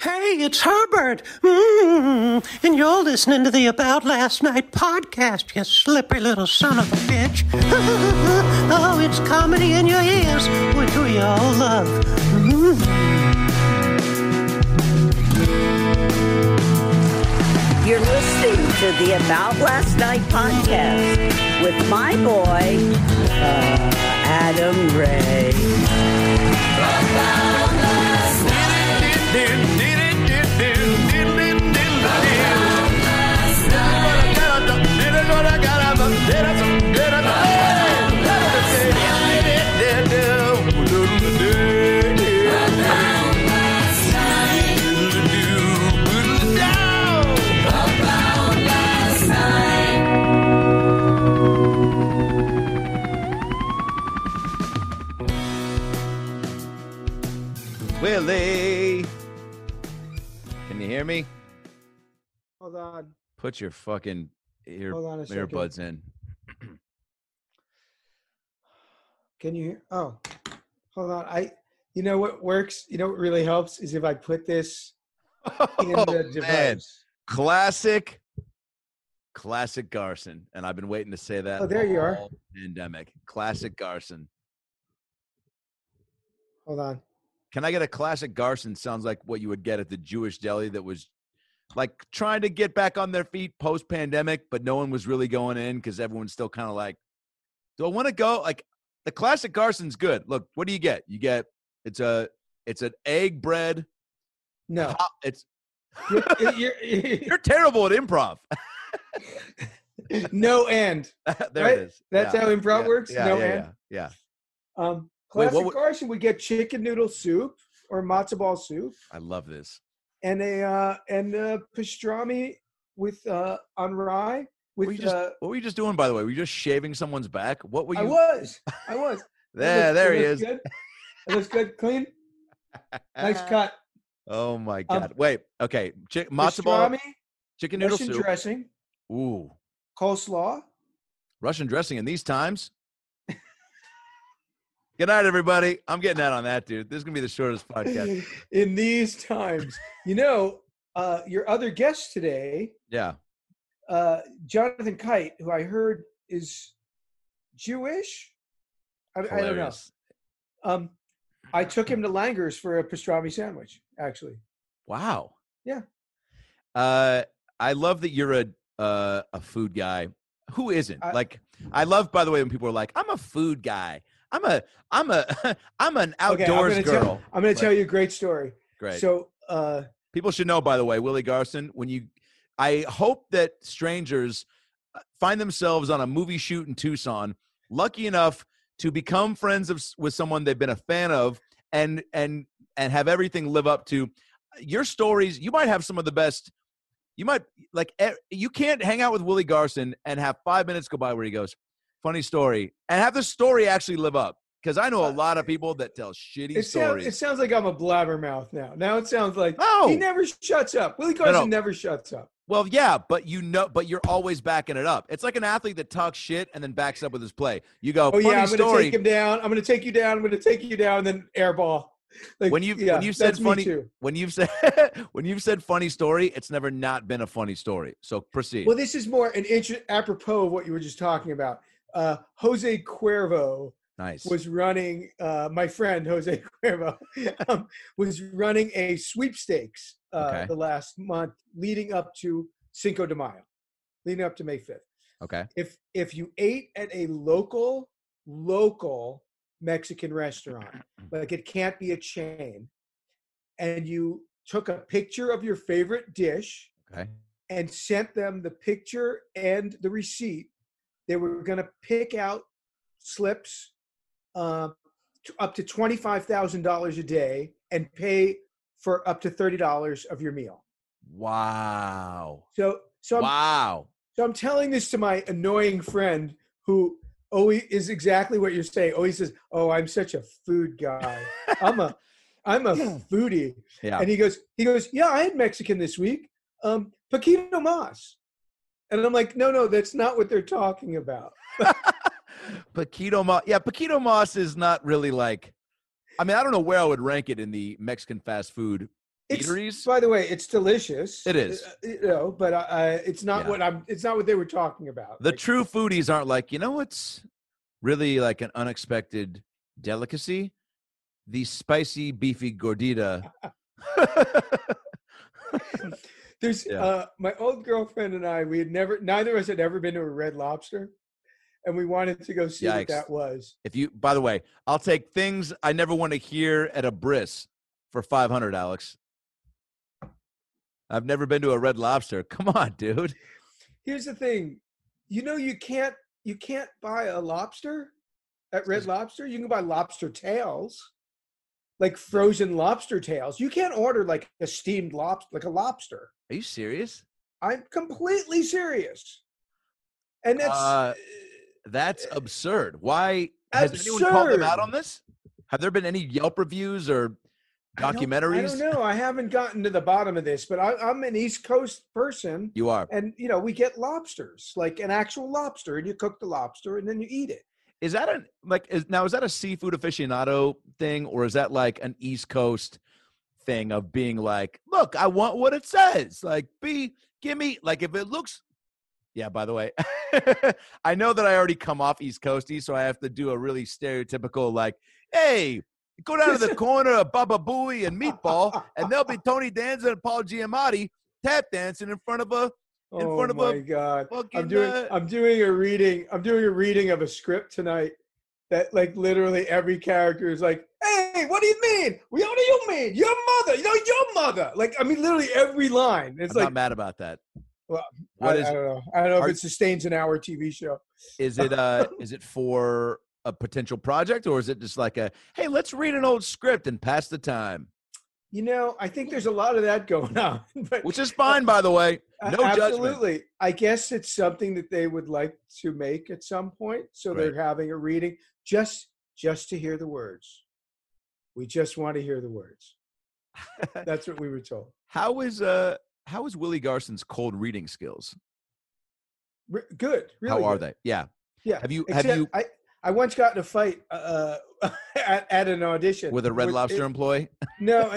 Hey, it's Herbert. And you're listening to the About Last Night podcast, you slippery little son of a bitch. Oh, it's comedy in your ears, which we all love. You're listening to the About Last Night podcast with my boy, Adam Ray. About last night. Willie, can you hear me? Hold on. Put your fucking earbuds in. Can you hear? Oh, hold on. You know what works? You know what really helps is if I put this in the device. Man. Classic Garson. And I've been waiting to say that. Oh, there you are. Pandemic. Classic Garson. Hold on. Can I get a classic Garson? Sounds like what you would get at the Jewish deli that was like trying to get back on their feet post-pandemic, but no one was really going in because everyone's still kind of like, do I want to go? Like the classic Garson's good. Look, what do you get? You get it's an egg bread. No, it's you're terrible at improv. No end. There right? it is. That's how improv works. No end. Yeah. Classic Garson would get chicken noodle soup or matzo ball soup. I love this. And a pastrami with on rye. With what were you just doing, by the way? Were you just shaving someone's back? What were you? I was. There he is. Good. It looks good, clean. Nice cut. Oh my God! Wait, okay. Matzo ball, chicken noodle Russian soup, dressing. Ooh, coleslaw. Russian dressing in these times. Good night, everybody. I'm getting out on that, dude. This is gonna be the shortest podcast. In these times, your other guest today, Jonathan Kite, who I heard is Jewish. I don't know. I took him to Langer's for a pastrami sandwich, actually. Wow. Yeah. I love that you're a food guy. Who isn't? I love, by the way, when people are like, I'm a food guy. I'm an outdoors girl. I'm going to tell you a great story. Great. So, people should know, by the way, Willie Garson, I hope that strangers find themselves on a movie shoot in Tucson, lucky enough to become friends with someone they've been a fan of and have everything live up to your stories. You might have some of the best. You can't hang out with Willie Garson and have 5 minutes go by where he goes, funny story, and have the story actually live up. Because I know a lot of people that tell shitty stories. It sounds like I'm a blabbermouth now. Now it sounds like he never shuts up. Willie Garson never shuts up. Well, yeah, but you're always backing it up. It's like an athlete that talks shit and then backs up with his play. You go, I'm going to take him down. I'm going to take you down. I'm going to take you down, and then airball. Like, when you've said funny, when you've said funny story, it's never not been a funny story. So proceed. Well, this is more an apropos of what you were just talking about. Jose Cuervo. Nice. Was running, my friend Jose Cuervo was running a sweepstakes the last month leading up to Cinco de Mayo, leading up to May 5th. Okay. If you ate at a local Mexican restaurant, like it can't be a chain, and you took a picture of your favorite dish and sent them the picture and the receipt, they were going to pick out slips up to $25,000 a day and pay for up to $30 of your meal. Wow. So I'm telling this to my annoying friend who always is exactly what you're saying. Always says, "Oh, I'm such a food guy. I'm a foodie." Yeah. And he goes, "Yeah, I had Mexican this week. Paquito Mas." And I'm like, no, that's not what they're talking about. Paquito Mas. Yeah, Paquito Mas is not really like, I mean, I don't know where I would rank it in the Mexican fast food. eateries. By the way, it's delicious. It is. But it's not it's not what they were talking about. The true foodies aren't like, what's really like an unexpected delicacy? The spicy beefy gordita. There's my old girlfriend and I, neither of us had ever been to a Red Lobster, and we wanted to go see what that was. By the way, I'll take things I never want to hear at a bris for $500, Alex. I've never been to a Red Lobster. Come on, dude. Here's the thing. You can't buy a lobster at Red Lobster. You can buy lobster tails, like frozen lobster tails. You can't order like a steamed lobster, like a lobster. Are you serious? I'm completely serious. And that's absurd. Why has anyone called them out on this? Have there been any Yelp reviews or documentaries? I don't know. I haven't gotten to the bottom of this, but I'm an East Coast person. You are. And, we get lobsters, like an actual lobster, and you cook the lobster and then you eat it. Is that is that a seafood aficionado thing, or is that like an East Coast thing of being like, look, I want what it says. Like, give me, like, if it looks, yeah, by the way, I know that I already come off East Coasty, so I have to do a really stereotypical, like, hey, go down to the corner of Baba Booey and Meatball, and there'll be Tony Danza and Paul Giamatti tap dancing in front of a. Oh my God! I'm doing a reading. I'm doing a reading of a script tonight that, like, literally every character is like, "Hey, what do you mean? What do you mean? Your mother? Your mother?" Like, I mean, literally every line. It's I'm not mad about that. Well, I don't know. I don't know if it sustains an hour TV show. Is it for a potential project, or is it just like hey, let's read an old script and pass the time? I think there's a lot of that going on. But, which is fine, by the way. No absolutely. judgment. I guess it's something that they would like to make at some point. So they're having a reading just to hear the words. We just want to hear the words. That's what we were told. How is Willie Garson's cold reading skills? Good. Really How are good. they? Yeah. Yeah. Have you? I once got in a fight at an audition with a Red Lobster employee. No.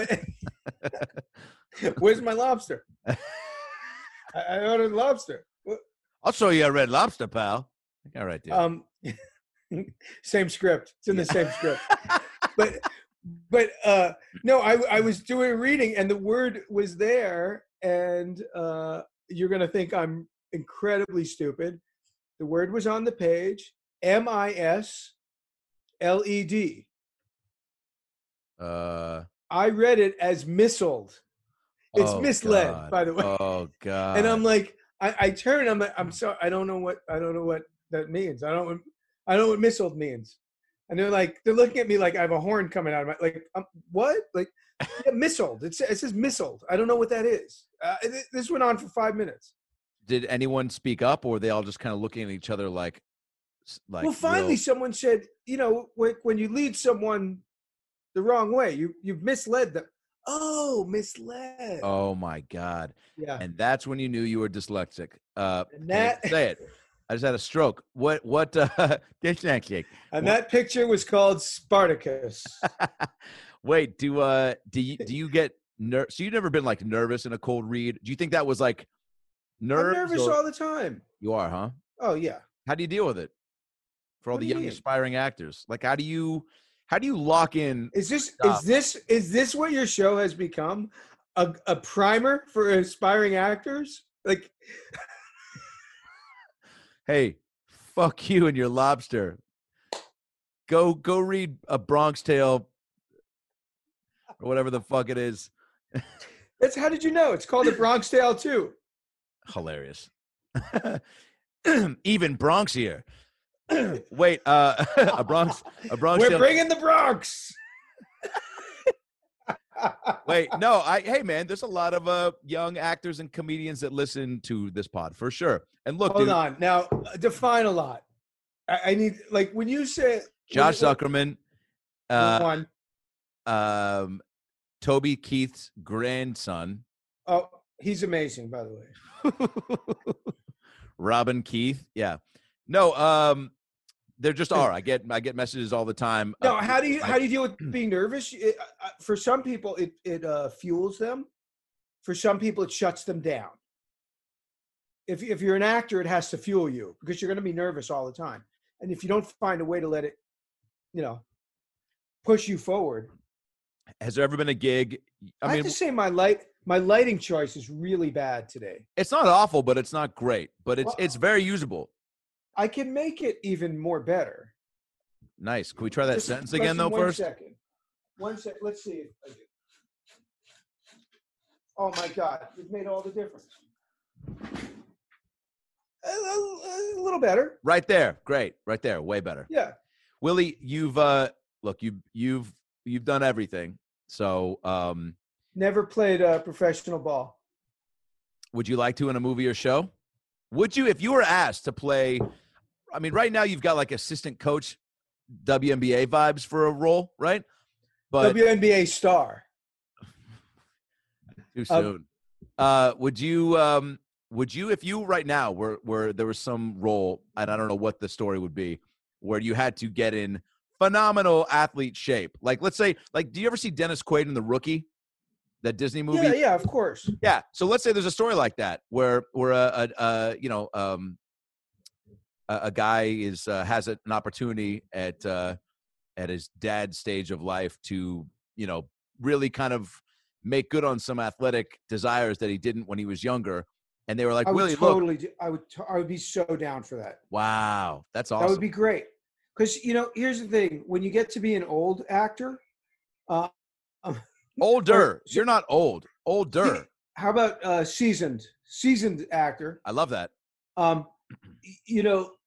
Where's my lobster? I ordered lobster. I'll show you a Red Lobster, pal. All right, dude. Same script. It's in the same script. But no, I was doing a reading and the word was there, and you're gonna think I'm incredibly stupid. The word was on the page. MISLED. I read it as missiled. It's misled, God. by the way. Oh God! And I'm like, I turn. I'm sorry. I don't know what that means. I don't know what missiled means. And they're looking at me like I have a horn coming out of my, like, what? Like, yeah, missiled. It says missiled. I don't know what that is. This went on for 5 minutes. Did anyone speak up, or were they all just kind of looking at each other like? Well, finally, someone said, when you lead someone the wrong way, you've misled them. Oh, misled. Oh my God. Yeah. And that's when you knew you were dyslexic. And that, say it. I just had a stroke. What dyslexic? And that picture was called Spartacus. Wait, do you get so you've never been like nervous in a cold read? Do you think that was like nerves? I'm nervous all the time. You are, huh? Oh yeah. How do you deal with it? For all What the do you young mean? aspiring actors, like how do you lock in? Is this what your show has become? A primer for aspiring actors? Like, hey, fuck you and your lobster. Go read A Bronx Tale or whatever the fuck it is. That's how did you know? It's called A Bronx Tale too. Hilarious. Even Bronxier. Wait, a Bronx We're Tale. bringing the Bronx. Wait, no, hey man, there's a lot of young actors and comedians that listen to this pod for sure. And look, hold on. Now, define a lot. I need, like, when you say Josh Zuckerman, one. Toby Keith's grandson. Oh, he's amazing, by the way. Robin Keith, yeah. No, There just are. I get messages all the time. No, how do you deal with being nervous? For some people, it fuels them. For some people, it shuts them down. If you're an actor, it has to fuel you because you're going to be nervous all the time. And if you don't find a way to let it, push you forward. Has there ever been a gig? I have to say my lighting choice is really bad today. It's not awful, but it's not great. But it's very usable. I can make it even more better. Nice. Can we try that sentence again, though, first? 1 second. Let's see if I do. Oh, my God. You've made all the difference. A little better. Right there. Great. Right there. Way better. Yeah. Willie, you've you've done everything. So never played professional ball. Would you like to in a movie or show? Would you, if you were asked to play? I mean, right now you've got like assistant coach WNBA vibes for a role, right? But WNBA star. Too soon. Would you, if you right now were there was some role, and I don't know what the story would be, where you had to get in phenomenal athlete shape? Like, let's say, like, do you ever see Dennis Quaid in The Rookie, that Disney movie? Yeah, of course. Yeah. So let's say there's a story like that where a guy has an opportunity at his dad's stage of life to, really kind of make good on some athletic desires that he didn't when he was younger. And they were like, Willie, look. I would be so down for that. Wow. That's awesome. That would be great. Because, here's the thing. When you get to be an old actor. Older. You're not old. Older. How about seasoned actor? I love that. You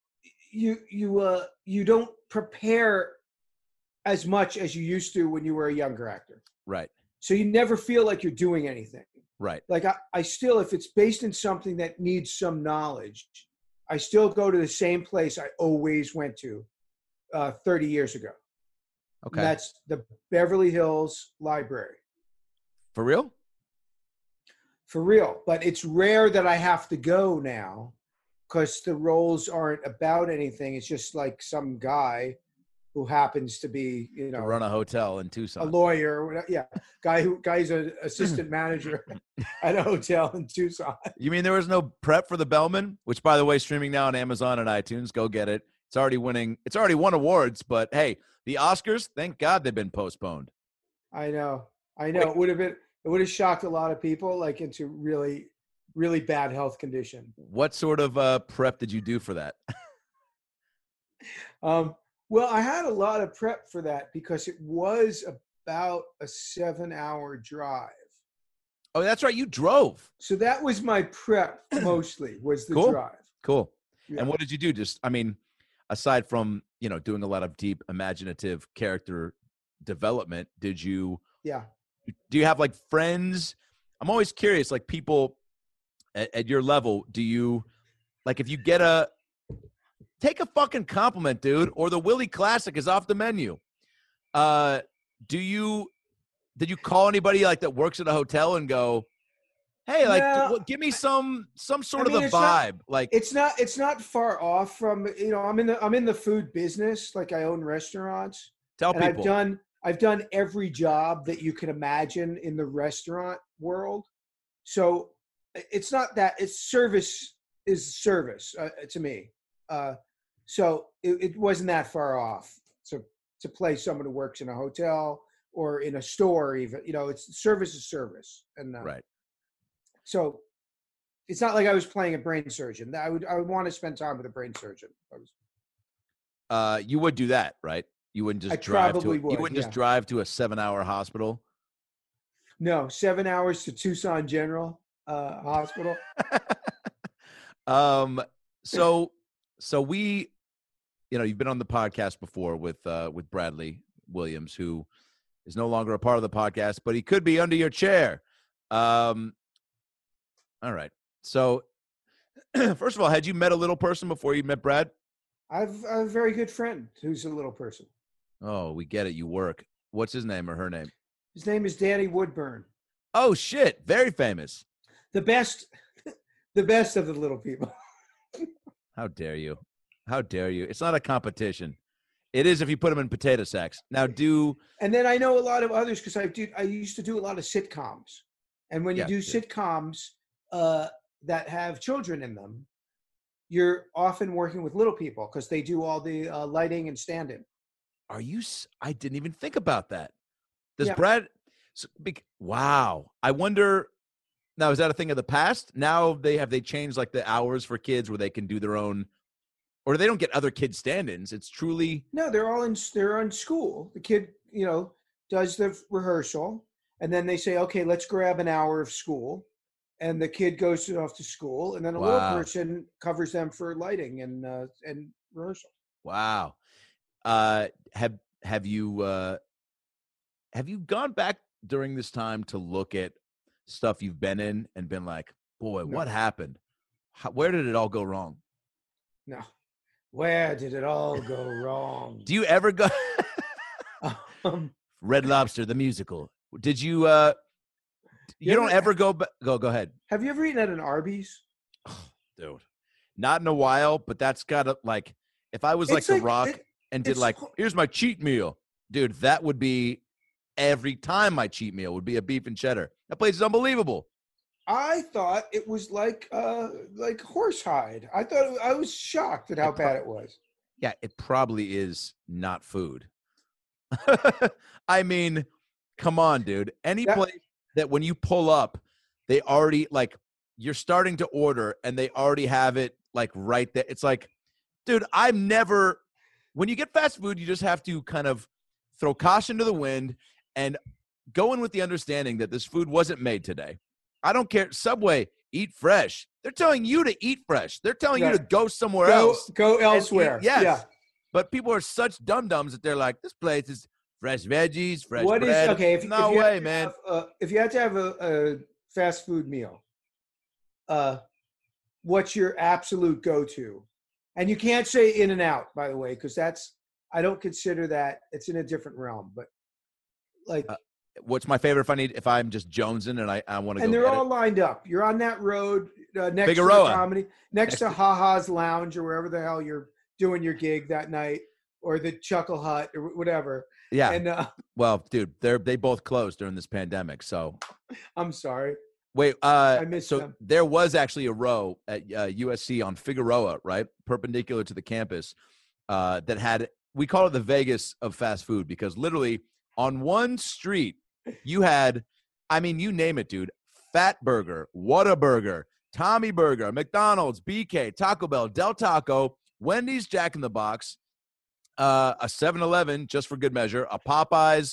don't prepare as much as you used to when you were a younger actor. Right. So you never feel like you're doing anything. Right. Like I still, if it's based in something that needs some knowledge, I still go to the same place I always went to 30 years ago. Okay. And that's the Beverly Hills Library. For real? For real. But it's rare that I have to go now because the roles aren't about anything. It's just like some guy who happens to be, to run a hotel in Tucson. A lawyer. Yeah. Guy's an assistant manager at a hotel in Tucson. You mean there was no prep for The Bellman, which, by the way, streaming now on Amazon and iTunes. Go get it. It's already won awards, but hey, the Oscars, thank God they've been postponed. I know. It would have shocked a lot of people, like, into really, really bad health condition. What sort of prep did you do for that? Well, I had a lot of prep for that because it was about a 7-hour drive. Oh, that's right. You drove. So that was my prep mostly, was the drive. Cool. Yeah. And what did you do? Aside from, doing a lot of deep imaginative character development, do you have like friends? I'm always curious, like people at your level, do you, like, if you get take a fucking compliment, dude, or the Willie Classic is off the menu. Did you call anybody like that works at a hotel and go, hey, like, give me some sort of a vibe? It's not far off from, I'm in the food business. Like, I own restaurants. Tell people. I've done every job that you can imagine in the restaurant world. So it's not that, it's service is service to me. So it wasn't that far off. So to play someone who works in a hotel or in a store, even, it's service is service. And right. So it's not like I was playing a brain surgeon. I would want to spend time with a brain surgeon. You would do that, right? You wouldn't just just drive to a 7-hour hospital. No, 7 hours to Tucson General Hospital. So we, you've been on the podcast before with Bradley Williams, who is no longer a part of the podcast, but he could be under your chair. All right. So, first of all, had you met a little person before you met Brad? I've a very good friend who's a little person. Oh, we get it. You work. What's his name or her name? His name is Danny Woodburn. Oh, shit. Very famous. The best of the little people. How dare you? How dare you? It's not a competition. It is if you put them in potato sacks. Now And then I know a lot of others because I used to do a lot of sitcoms. And when you do dude. sitcoms that have children in them, you're often working with little people because they do all the lighting and stand-in. I didn't even think about that. Does Yeah. Brad? Wow. I wonder. Now, is that a thing of the past? Now they changed like the hours for kids where they can do their own, or they don't get other kids stand-ins. It's truly. No, they're in school. The kid, does the rehearsal, and then they say, okay, let's grab an hour of school. And the kid goes off to school, and then a little person covers them for lighting and rehearsal. Wow. Have you gone back during this time to look at stuff you've been in and been like, boy, No. what happened? Where did it all go wrong? No. Where did it all go wrong? Do you ever go Red Lobster, the musical? Did you you don't ever go ahead. Have you ever eaten at an Arby's? Dude. Not in a while, but that's gotta like if I was like The Rock and did like, here's my cheat meal. Dude, that would be every time my cheat meal would be a beef and cheddar. That place is unbelievable. I thought it was like horsehide. I was shocked at how bad it was. Yeah, it probably is not food. I mean, come on, dude. Any place that when you pull up, they already like you're starting to order and they already have it like right there. It's like, dude, when you get fast food, you just have to kind of throw caution to the wind and go in with the understanding that this food wasn't made today. I don't care. Subway, eat fresh. They're telling you to eat fresh. They're telling you to go somewhere else. Go elsewhere. Yes. Yeah. But people are such dum-dums that they're like, this place is fresh veggies, fresh What bread. is okay? If you had to have a fast food meal, what's your absolute go-to? And you can't say In-N-Out, by the way, because I don't consider that. It's in a different realm. But like, what's my favorite if I'm just jonesing and I want to go? And they're all lined up. You're on that road next Figueroa. to the comedy, next to Ha-Ha's Lounge or wherever the hell you're doing your gig that night, or the Chuckle Hut or whatever. Yeah. And well, dude, they both closed during this pandemic. So I'm sorry. Wait, I missed them. There was actually a row at USC on Figueroa, right, perpendicular to the campus, that had, we call it the Vegas of fast food, because literally on one street you had, I mean, you name it, dude, Fat Burger, Whataburger, Tommy Burger, McDonald's, BK, Taco Bell, Del Taco, Wendy's, Jack in the Box, a 7-Eleven, just for good measure, a Popeyes.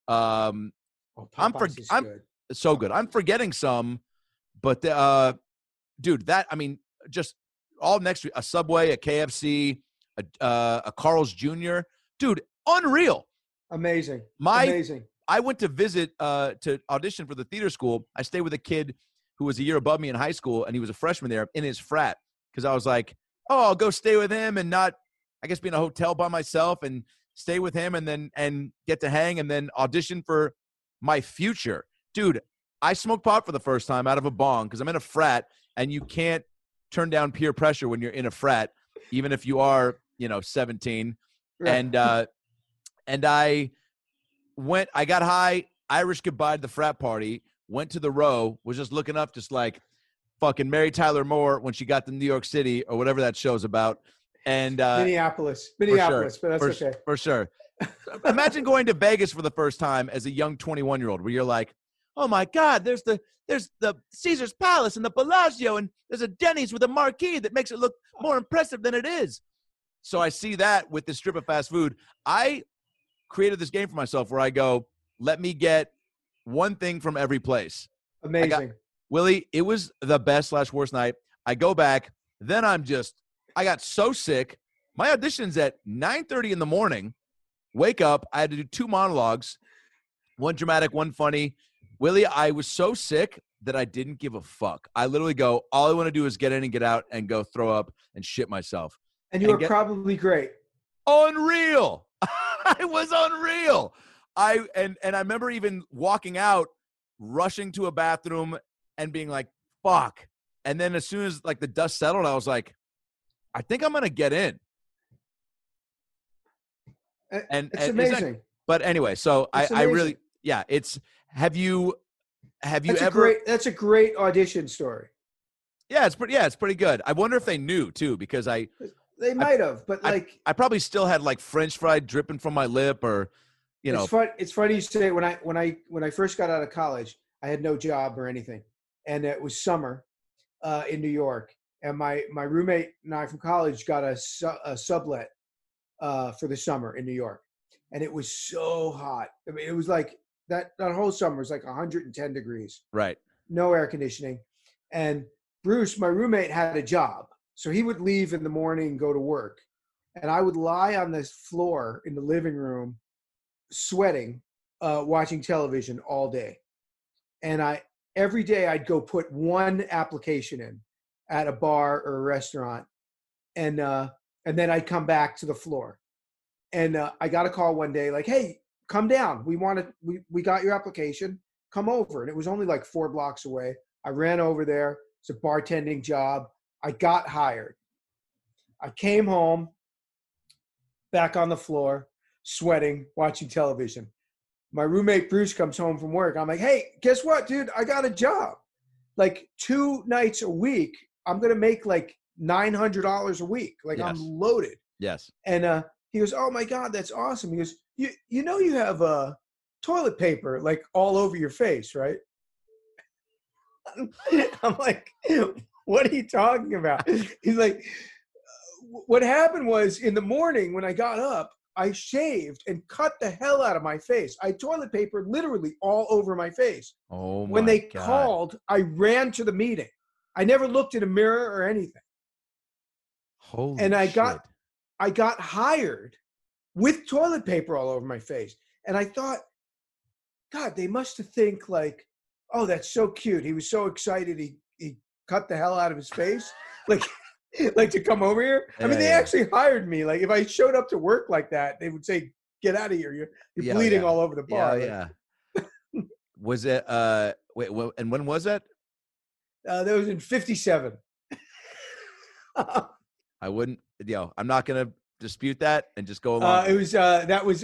Popeyes is good. So good. I'm forgetting some, but dude, that, I mean, just all next to a Subway, a KFC, a Carl's Jr. Dude, unreal. Amazing. Amazing. I went to visit to audition for the theater school. I stayed with a kid who was a year above me in high school, and he was a freshman there in his frat, because I was like, oh, I'll go stay with him and not, I guess, be in a hotel by myself and stay with him and get to hang and then audition for my future. Dude, I smoked pot for the first time out of a bong because I'm in a frat, and you can't turn down peer pressure when you're in a frat, even if you are, 17. Right. And I got high, Irish goodbye to the frat party, went to the row, was just looking up just like fucking Mary Tyler Moore when she got to New York City or whatever that show's about. And Minneapolis, sure, but that's okay. For sure. Imagine going to Vegas for the first time as a young 21-year-old where you're like, oh my God, there's the Caesar's Palace and the Bellagio, and there's a Denny's with a marquee that makes it look more impressive than it is. So I see that with this strip of fast food. I created this game for myself where I go, let me get one thing from every place. Amazing. Willie, it was the best / worst night. I go back, then I got so sick. My audition's at 9:30 in the morning. Wake up, I had to do 2 monologues, one dramatic, one funny. Willie, I was so sick that I didn't give a fuck. I literally go, all I want to do is get in and get out and go throw up and shit myself. And you were probably great. Unreal. I was unreal. I remember even walking out, rushing to a bathroom and being like, fuck. And then as soon as like the dust settled, I was like, I think I'm going to get in. And it's amazing. But anyway, so I really, yeah, have you ever? That's a great audition story. Yeah, it's pretty good. I wonder if they knew too, because they might have, but I probably still had like French fry dripping from my lip, or It's funny you say. When I first got out of college, I had no job or anything, and it was summer in New York, and my roommate and I from college got a sublet for the summer in New York, and it was so hot. I mean, it was like that whole summer was like 110 degrees. Right. No air conditioning, and Bruce, my roommate, had a job, so he would leave in the morning, go to work, and I would lie on this floor in the living room, sweating, watching television all day. And every day I'd go put one application in at a bar or a restaurant, and then I'd come back to the floor. And I got a call one day like, "Hey, come down. We got your application. Come over." And it was only like 4 blocks away. I ran over there. It's a bartending job. I got hired. I came home, back on the floor, sweating, watching television. My roommate Bruce comes home from work. I'm like, "Hey, guess what, dude? I got a job. Like 2 nights a week. I'm gonna make like $900 a week. Like, yes. I'm loaded." Yes. And he goes, "Oh my God, that's awesome." He goes, "You know you have toilet paper like all over your face, right?" I'm like, "What are you talking about?" He's like, "What happened was in the morning when I got up, I shaved and cut the hell out of my face. I had toilet paper literally all over my face." Oh my When they God. called, I ran to the meeting. I never looked in a mirror or anything. Holy and I shit. I got hired with toilet paper all over my face. And I thought, God, they must have think like, "Oh, that's so cute. He was so excited. He cut the hell out of his face." Like to come over here. I mean, they actually hired me. Like if I showed up to work like that, they would say, "Get out of here. You're bleeding all over the bar." Yeah. Was it, wait, and when was that? That was in 57. I wouldn't, I'm not going to dispute that and just go along. That was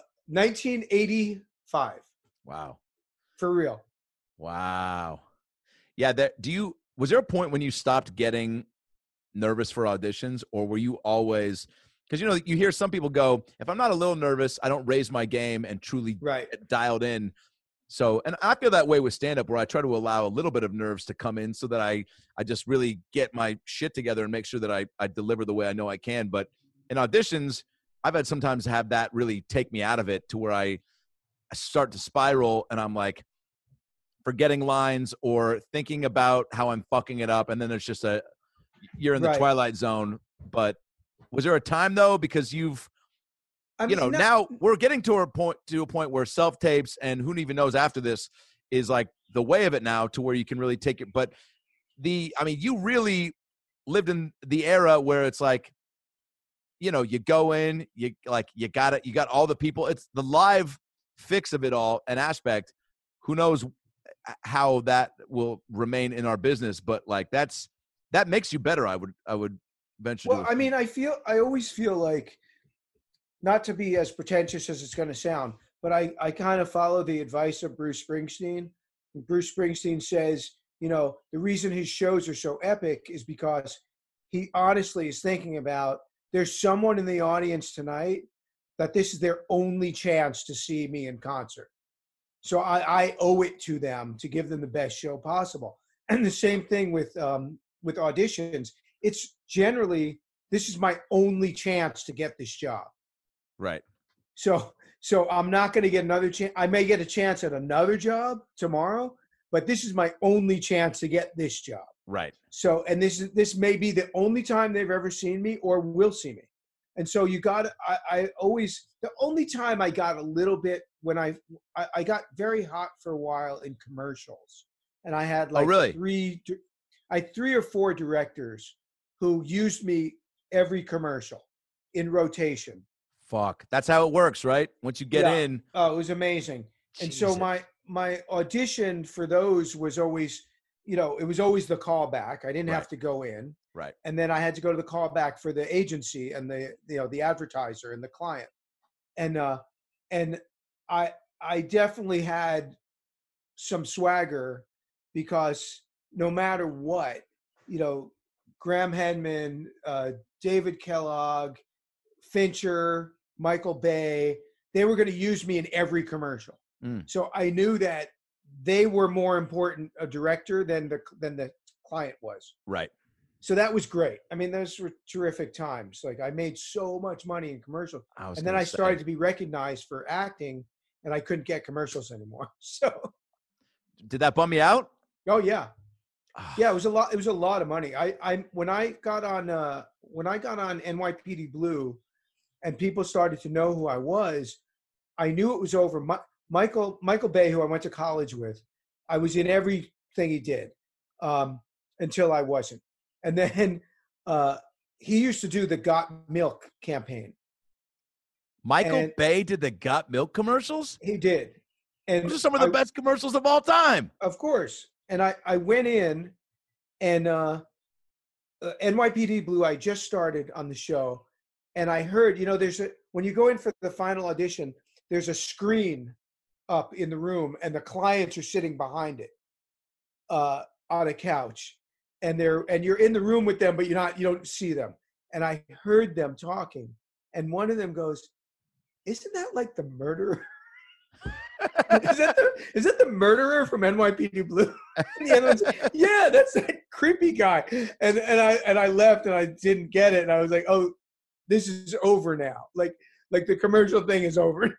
1985. Wow. For real. Wow. Yeah. Was there a point when you stopped getting nervous for auditions, or were you always, because you hear some people go, "If I'm not a little nervous, I don't raise my game and truly get dialed in." So, and I feel that way with stand-up, where I try to allow a little bit of nerves to come in so that I just really get my shit together and make sure that I deliver the way I know I can. But in auditions, I've had sometimes have that really take me out of it, to where I start to spiral and I'm like forgetting lines or thinking about how I'm fucking it up. And then there's just you're in the twilight zone. But was there a time though, because now we're getting to a point where self-tapes and who even knows after this is like the way of it now, to where you can really take it. But you really lived in the era where it's like, you go in, you got it. You got all the people. It's the live fix of it all, an aspect. Who knows how that will remain in our business, but like that makes you better. I would venture. Well, I always feel like, not to be as pretentious as it's going to sound, but I kind of follow the advice of Bruce Springsteen. Bruce Springsteen says, the reason his shows are so epic is because he honestly is thinking about, there's someone in the audience tonight that this is their only chance to see me in concert. So I owe it to them to give them the best show possible. And the same thing with auditions. It's generally, this is my only chance to get this job. Right. So I'm not going to get another chance. I may get a chance at another job tomorrow, but this is my only chance to get this job. Right. So, and this may be the only time they've ever seen me or will see me. And so I always, the only time I got a little bit, when I got very hot for a while in commercials, and I had like three or four directors who used me every commercial in rotation. Fuck. That's how it works, right? Once you get in. Oh, it was amazing. Jesus. And so my audition for those was always, it was always the callback. I didn't have to go in. Right. And then I had to go to the callback for the agency and the advertiser and the client. and I definitely had some swagger because no matter what, Graham Henman, David Kellogg, Fincher, Michael Bay, they were going to use me in every commercial. So I knew that they were more important a director than the client was. Right. So that was great. I mean, those were terrific times. Like I made so much money in commercials, and then I started to be recognized for acting, and I couldn't get commercials anymore. So, did that bum you out? Oh yeah, yeah. It was a lot. It was a lot of money. When I got on NYPD Blue, and people started to know who I was, I knew it was over. Michael Bay, who I went to college with, I was in everything he did until I wasn't. And then he used to do the Got Milk campaign. Michael Bay did the Got Milk commercials? He did. And those are some of the best commercials of all time. Of course. And I went in, and NYPD Blue, I just started on the show, and I heard, when you go in for the final audition, there's a screen up in the room, and the clients are sitting behind it on a couch. And you're in the room with them, but you don't see them. And I heard them talking, and one of them goes, "Isn't that like the murderer? is that the murderer from NYPD Blue?" And the other one's, "Yeah, that's that creepy guy." And I left, and I didn't get it, and I was like, "Oh, this is over now. Like the commercial thing is over."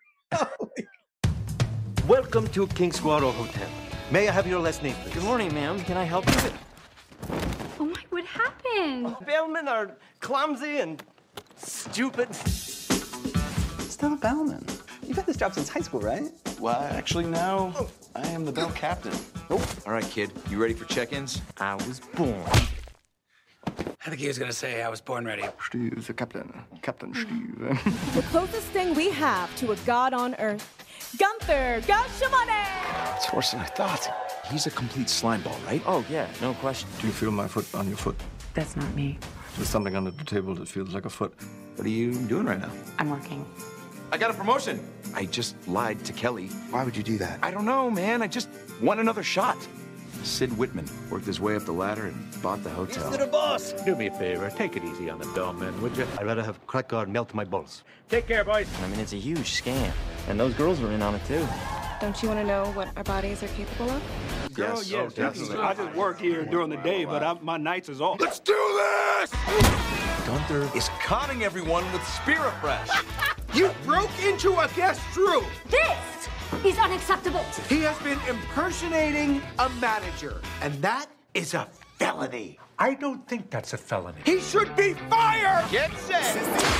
Welcome to King's Grotto Hotel. May I have your last name, please? Good morning, ma'am. Can I help you? Oh my, what happened? Bellmen are clumsy and stupid. Stella Bellman. You've had this job since high school, right? Well, actually, now I am the bell captain. Oh. All right, kid. You ready for check-ins? I was born. I think he was going to say I was born ready. Steve, the captain. Captain Steve. The closest thing we have to a god on Earth, Gunther Gashamane! It's worse than I thought. He's a complete slimeball, right? Oh, yeah, no question. Do you feel my foot on your foot? That's not me. There's something under the table that feels like a foot. What are you doing right now? I'm working. I got a promotion. I just lied to Kelly. Why would you do that? I don't know, man. I just want another shot. Sid Whitman worked his way up the ladder and bought the hotel. Mr. Boss! Do me a favor. Take it easy on the bellman, would you? I'd rather have crack guard melt my balls. Take care, boys. I mean, it's a huge scam. And those girls were in on it, too. Don't you want to know what our bodies are capable of? Yes, yes, definitely. I just work here during the day, but my nights is off. Let's do this! Gunther is conning everyone with Spirit Fresh. You broke into a guest room. This is unacceptable. He has been impersonating a manager, and that is a felony. I don't think that's a felony. He should be fired! Get set!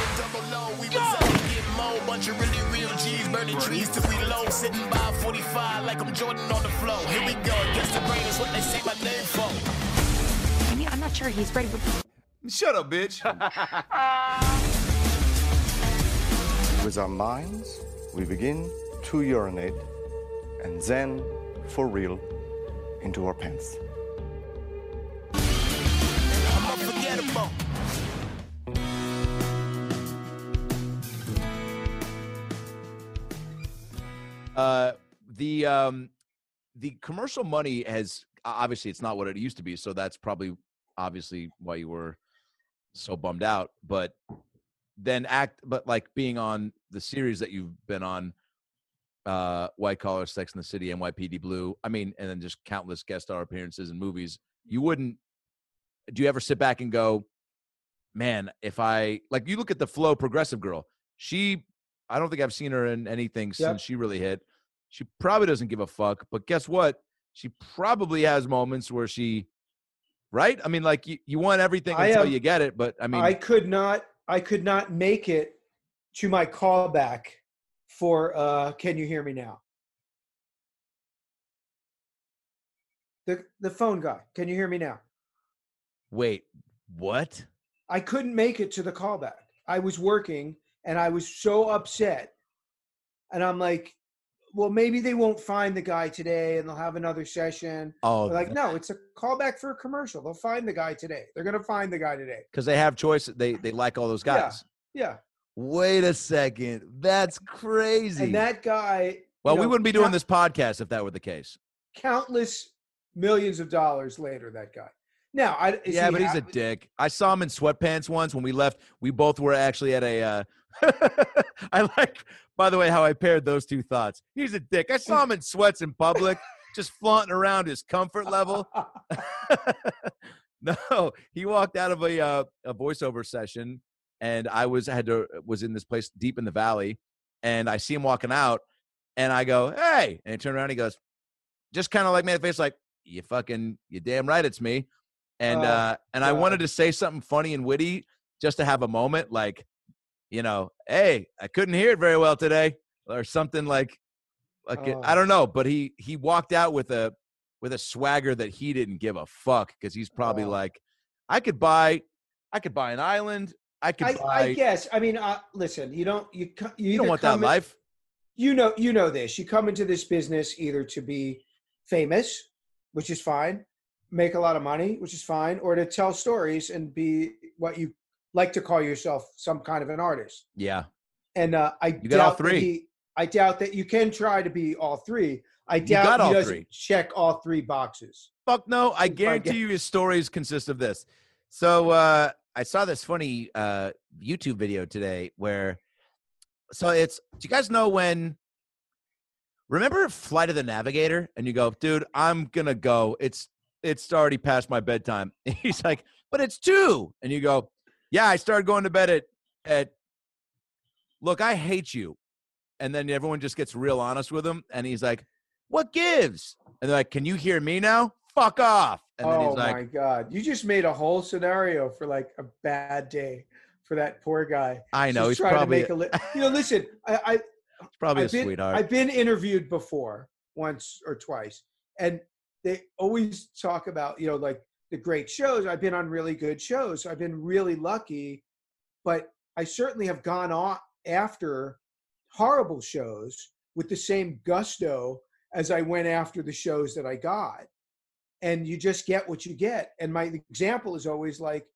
Bunch of really real G's burning trees till we low, sitting by 45 like I'm Jordan on the floor. Here we go, guess the brain is what they say my name for. I mean, I'm not sure he's ready for... Shut up, bitch. With our minds, we begin to urinate, and then, for real, into our pants. I'm unforgettable. The commercial money has obviously it's not what it used to be, so that's probably obviously why you were so bummed out. But then like being on the series that you've been on, White Collar, Sex and the City, NYPD Blue. I mean, and then just countless guest star appearances in movies. Do you ever sit back and go, man, if I like you look at the Flo Progressive Girl, I don't think I've seen her in anything since she really hit. She probably doesn't give a fuck, but guess what? She probably has moments where right? I mean, like you want everything until you get it, but I mean, I could not make it to my callback for Can You Hear Me Now? The phone guy. Can you hear me now? Wait, what? I couldn't make it to the callback. I was working and I was so upset. And I'm like, well, maybe they won't find the guy today and they'll have another session. Oh, they're like, no, it's a callback for a commercial. They'll find the guy today. They're going to find the guy today. Because they have choice. They like all those guys. Yeah. Wait a second. That's crazy. And that guy. Well, we wouldn't be doing this podcast if that were the case. Countless millions of dollars later, that guy. Now, but he's a dick. I saw him in sweatpants once when we left. We both were actually at a I like, by the way, how I paired those two thoughts. He's a dick. I saw him in sweats in public, just flaunting around his comfort level. No, he walked out of a voiceover session, and I was in this place deep in the valley, and I see him walking out, and I go, "Hey!" And he turned around, and he goes, just kind of like made a face like, "You damn right, it's me." And I wanted to say something funny and witty just to have a moment, like, hey, I couldn't hear it very well today, or something like I don't know. But he walked out with a swagger that he didn't give a fuck, because he's probably like, I could buy an island. I guess. I mean, listen, you don't want that life. You know this. You come into this business either to be famous, which is fine, make a lot of money, which is fine, or to tell stories and be what you like to call yourself, some kind of an artist. Yeah. And I got all three. I doubt that you can try to be all three. I doubt he doesn't check all three boxes. Fuck no. I guarantee you his stories consist of this. So I saw this funny YouTube video today do you guys know remember Flight of the Navigator? And you go, dude, I'm going to go. It's already past my bedtime. He's like, but it's 2. And you go, yeah, I started going to bed at look, I hate you. And then everyone just gets real honest with him. And he's like, what gives? And they're like, can you hear me now? Fuck off. And then he's like, my God. You just made a whole scenario for like a bad day for that poor guy. I know. He's trying probably to make listen, he's probably a sweetheart. I've been interviewed before, once or twice. And they always talk about, like the great shows. I've been on really good shows. I've been really lucky, but I certainly have gone on after horrible shows with the same gusto as I went after the shows that I got. And you just get what you get. And my example is always like,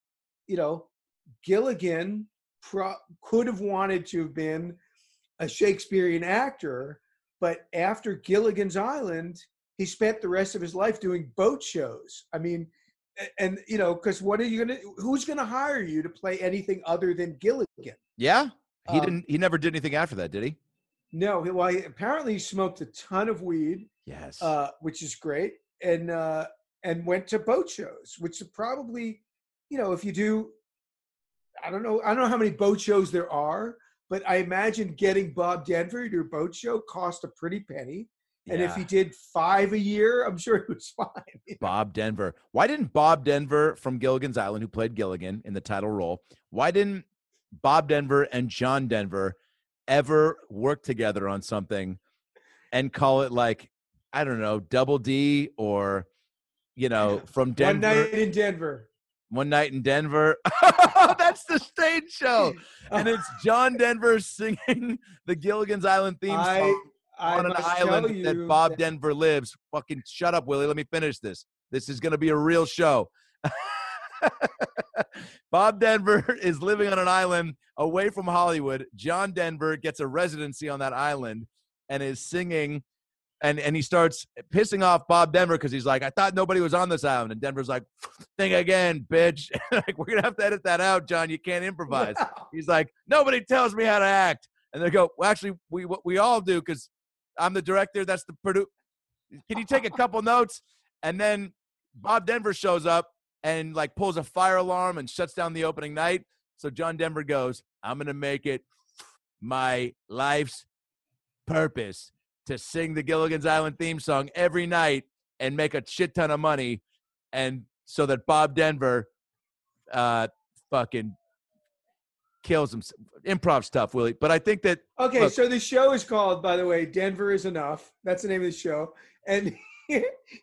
Gilligan could have wanted to have been a Shakespearean actor, but after Gilligan's Island, he spent the rest of his life doing boat shows. I mean, and because who's gonna hire you to play anything other than Gilligan? Yeah, he never did anything after that, did he? No, well, apparently he smoked a ton of weed. Yes, which is great, and went to boat shows, which probably, if you do, I don't know how many boat shows there are, but I imagine getting Bob Denver to your boat show cost a pretty penny. And if he did 5 a year, I'm sure it was fine. Bob Denver. Why didn't Bob Denver from Gilligan's Island, who played Gilligan in the title role, why didn't Bob Denver and John Denver ever work together on something and call it like, I don't know, Double D or, from Denver? One Night in Denver. That's the stage show. And it's John Denver singing the Gilligan's Island theme song. On an island that Bob Denver lives. Fucking shut up, Willie. Let me finish this. This is going to be a real show. Bob Denver is living on an island away from Hollywood. John Denver gets a residency on that island and is singing. And he starts pissing off Bob Denver because he's like, I thought nobody was on this island. And Denver's like, think again, bitch. Like, we're going to have to edit that out, John. You can't improvise. No. He's like, nobody tells me how to act. And they go, well, actually, we all do, because I'm the director. That's the producer. Can you take a couple notes? And then Bob Denver shows up and like pulls a fire alarm and shuts down the opening night. So John Denver goes, I'm going to make it my life's purpose to sing the Gilligan's Island theme song every night and make a shit ton of money. And so that Bob Denver fucking kills him. Improv stuff, Willie. But I think that so the show is called, by the way, Denver is Enough. That's the name of the show. And here's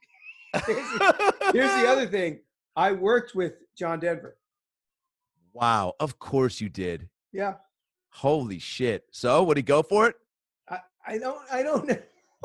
the other thing. I worked with John Denver. Wow, of course you did. Yeah. Holy shit. So would he go for it? I don't know.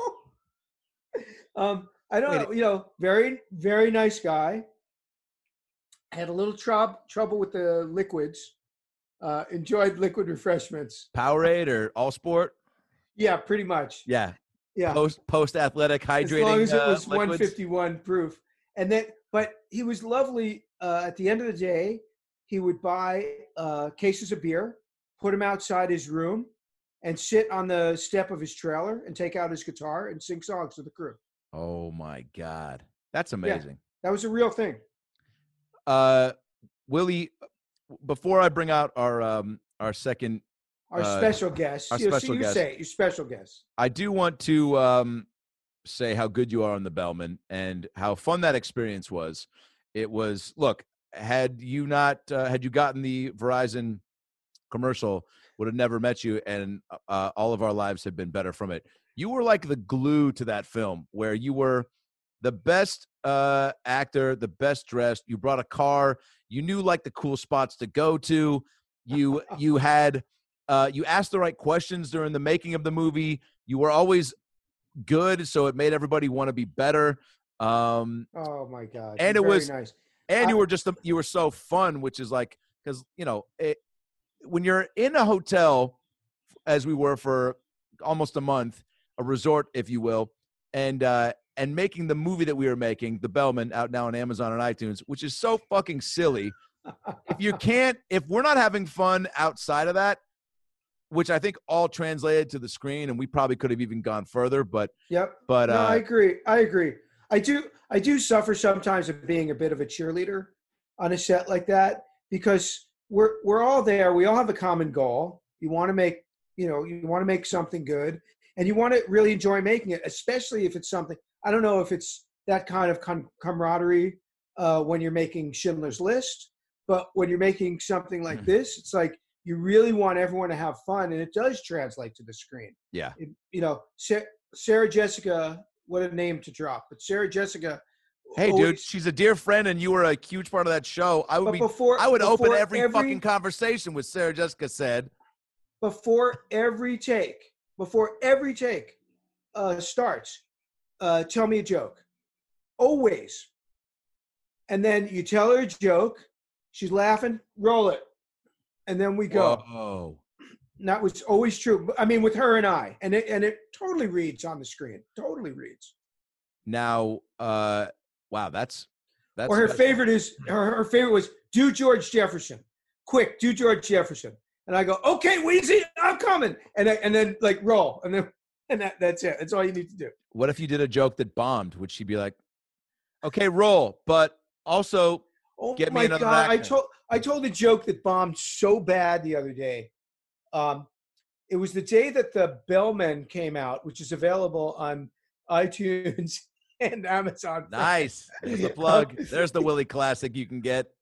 I don't know. Very, very nice guy. I had a little trouble with the liquids. Enjoyed liquid refreshments. Powerade or All Sport? Yeah, pretty much. Yeah. Yeah. Post athletic hydrating. As long as it was liquids. 151 proof. And then, but he was lovely. At the end of the day, he would buy cases of beer, put them outside his room, and sit on the step of his trailer and take out his guitar and sing songs to the crew. Oh my God. That's amazing. Yeah, that was a real thing. Willie, before I bring out our second special guest. Your special guest. I do want to say how good you are on the Bellman and how fun that experience was. It was, look, had you gotten the Verizon commercial, would have never met you, and all of our lives have been better from it. You were like the glue to that film, where you were the best actor, the best dressed. You brought a car. You knew like the cool spots to go to. You had you asked the right questions during the making of the movie. You were always good, so it made everybody want to be better. Oh my God! And You're it was nice. And you were so fun, which is like, because when you're in a hotel, as we were for almost a month, a resort, if you will, and making the movie that we were making, The Bellman, out now on Amazon and iTunes, which is so fucking silly. If we're not having fun outside of that, which I think all translated to the screen, and we probably could have even gone further, but yep. But no, I agree. I do suffer sometimes of being a bit of a cheerleader on a set like that, because we're all there. We all have a common goal. You want to make something good, and you want to really enjoy making it, especially if it's something. I don't know if it's that kind of camaraderie when you're making Schindler's List, but when you're making something like this, it's like you really want everyone to have fun, and it does translate to the screen. Yeah. Sarah Jessica, what a name to drop, but Sarah Jessica. Hey, dude, she's a dear friend, and you were a huge part of that show. I would open every fucking conversation with Sarah Jessica said. Before every take starts, tell me a joke. Always. And then you tell her a joke. She's laughing. Roll it. And then we go. Whoa. And that was always true. I mean, with her and I. And it totally reads on the screen. Totally reads. Now, wow, that's or her favorite is her favorite was do George Jefferson. Quick, do George Jefferson. And I go, okay, Weezy, I'm coming. And then like roll. And that's it. That's all you need to do. What if you did a joke that bombed? Would she be like, okay, roll, but also get me another actor? I told a joke that bombed so bad the other day. It was the day that The Bellman came out, which is available on iTunes and Amazon. Nice. There's the plug. There's the Willie classic you can get.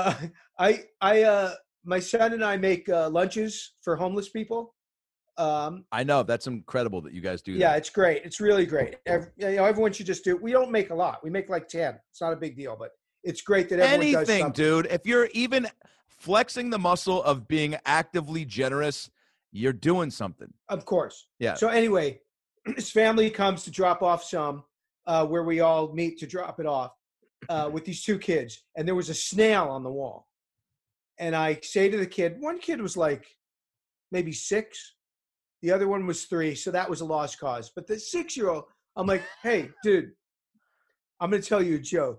My son and I make lunches for homeless people. I know. That's incredible that you guys do that. Yeah, it's great. It's really great. Everyone should just do it. We don't make a lot. We make like 10. It's not a big deal, but it's great that everyone does something. Dude. If you're even flexing the muscle of being actively generous, you're doing something. Of course. Yeah. So anyway, his family comes to drop off some where we all meet to drop it off with these two kids. And there was a snail on the wall. And I say to the kid, one kid was like maybe 6. The other one was 3. So that was a lost cause. But the 6-year-old, I'm like, hey, dude, I'm going to tell you a joke.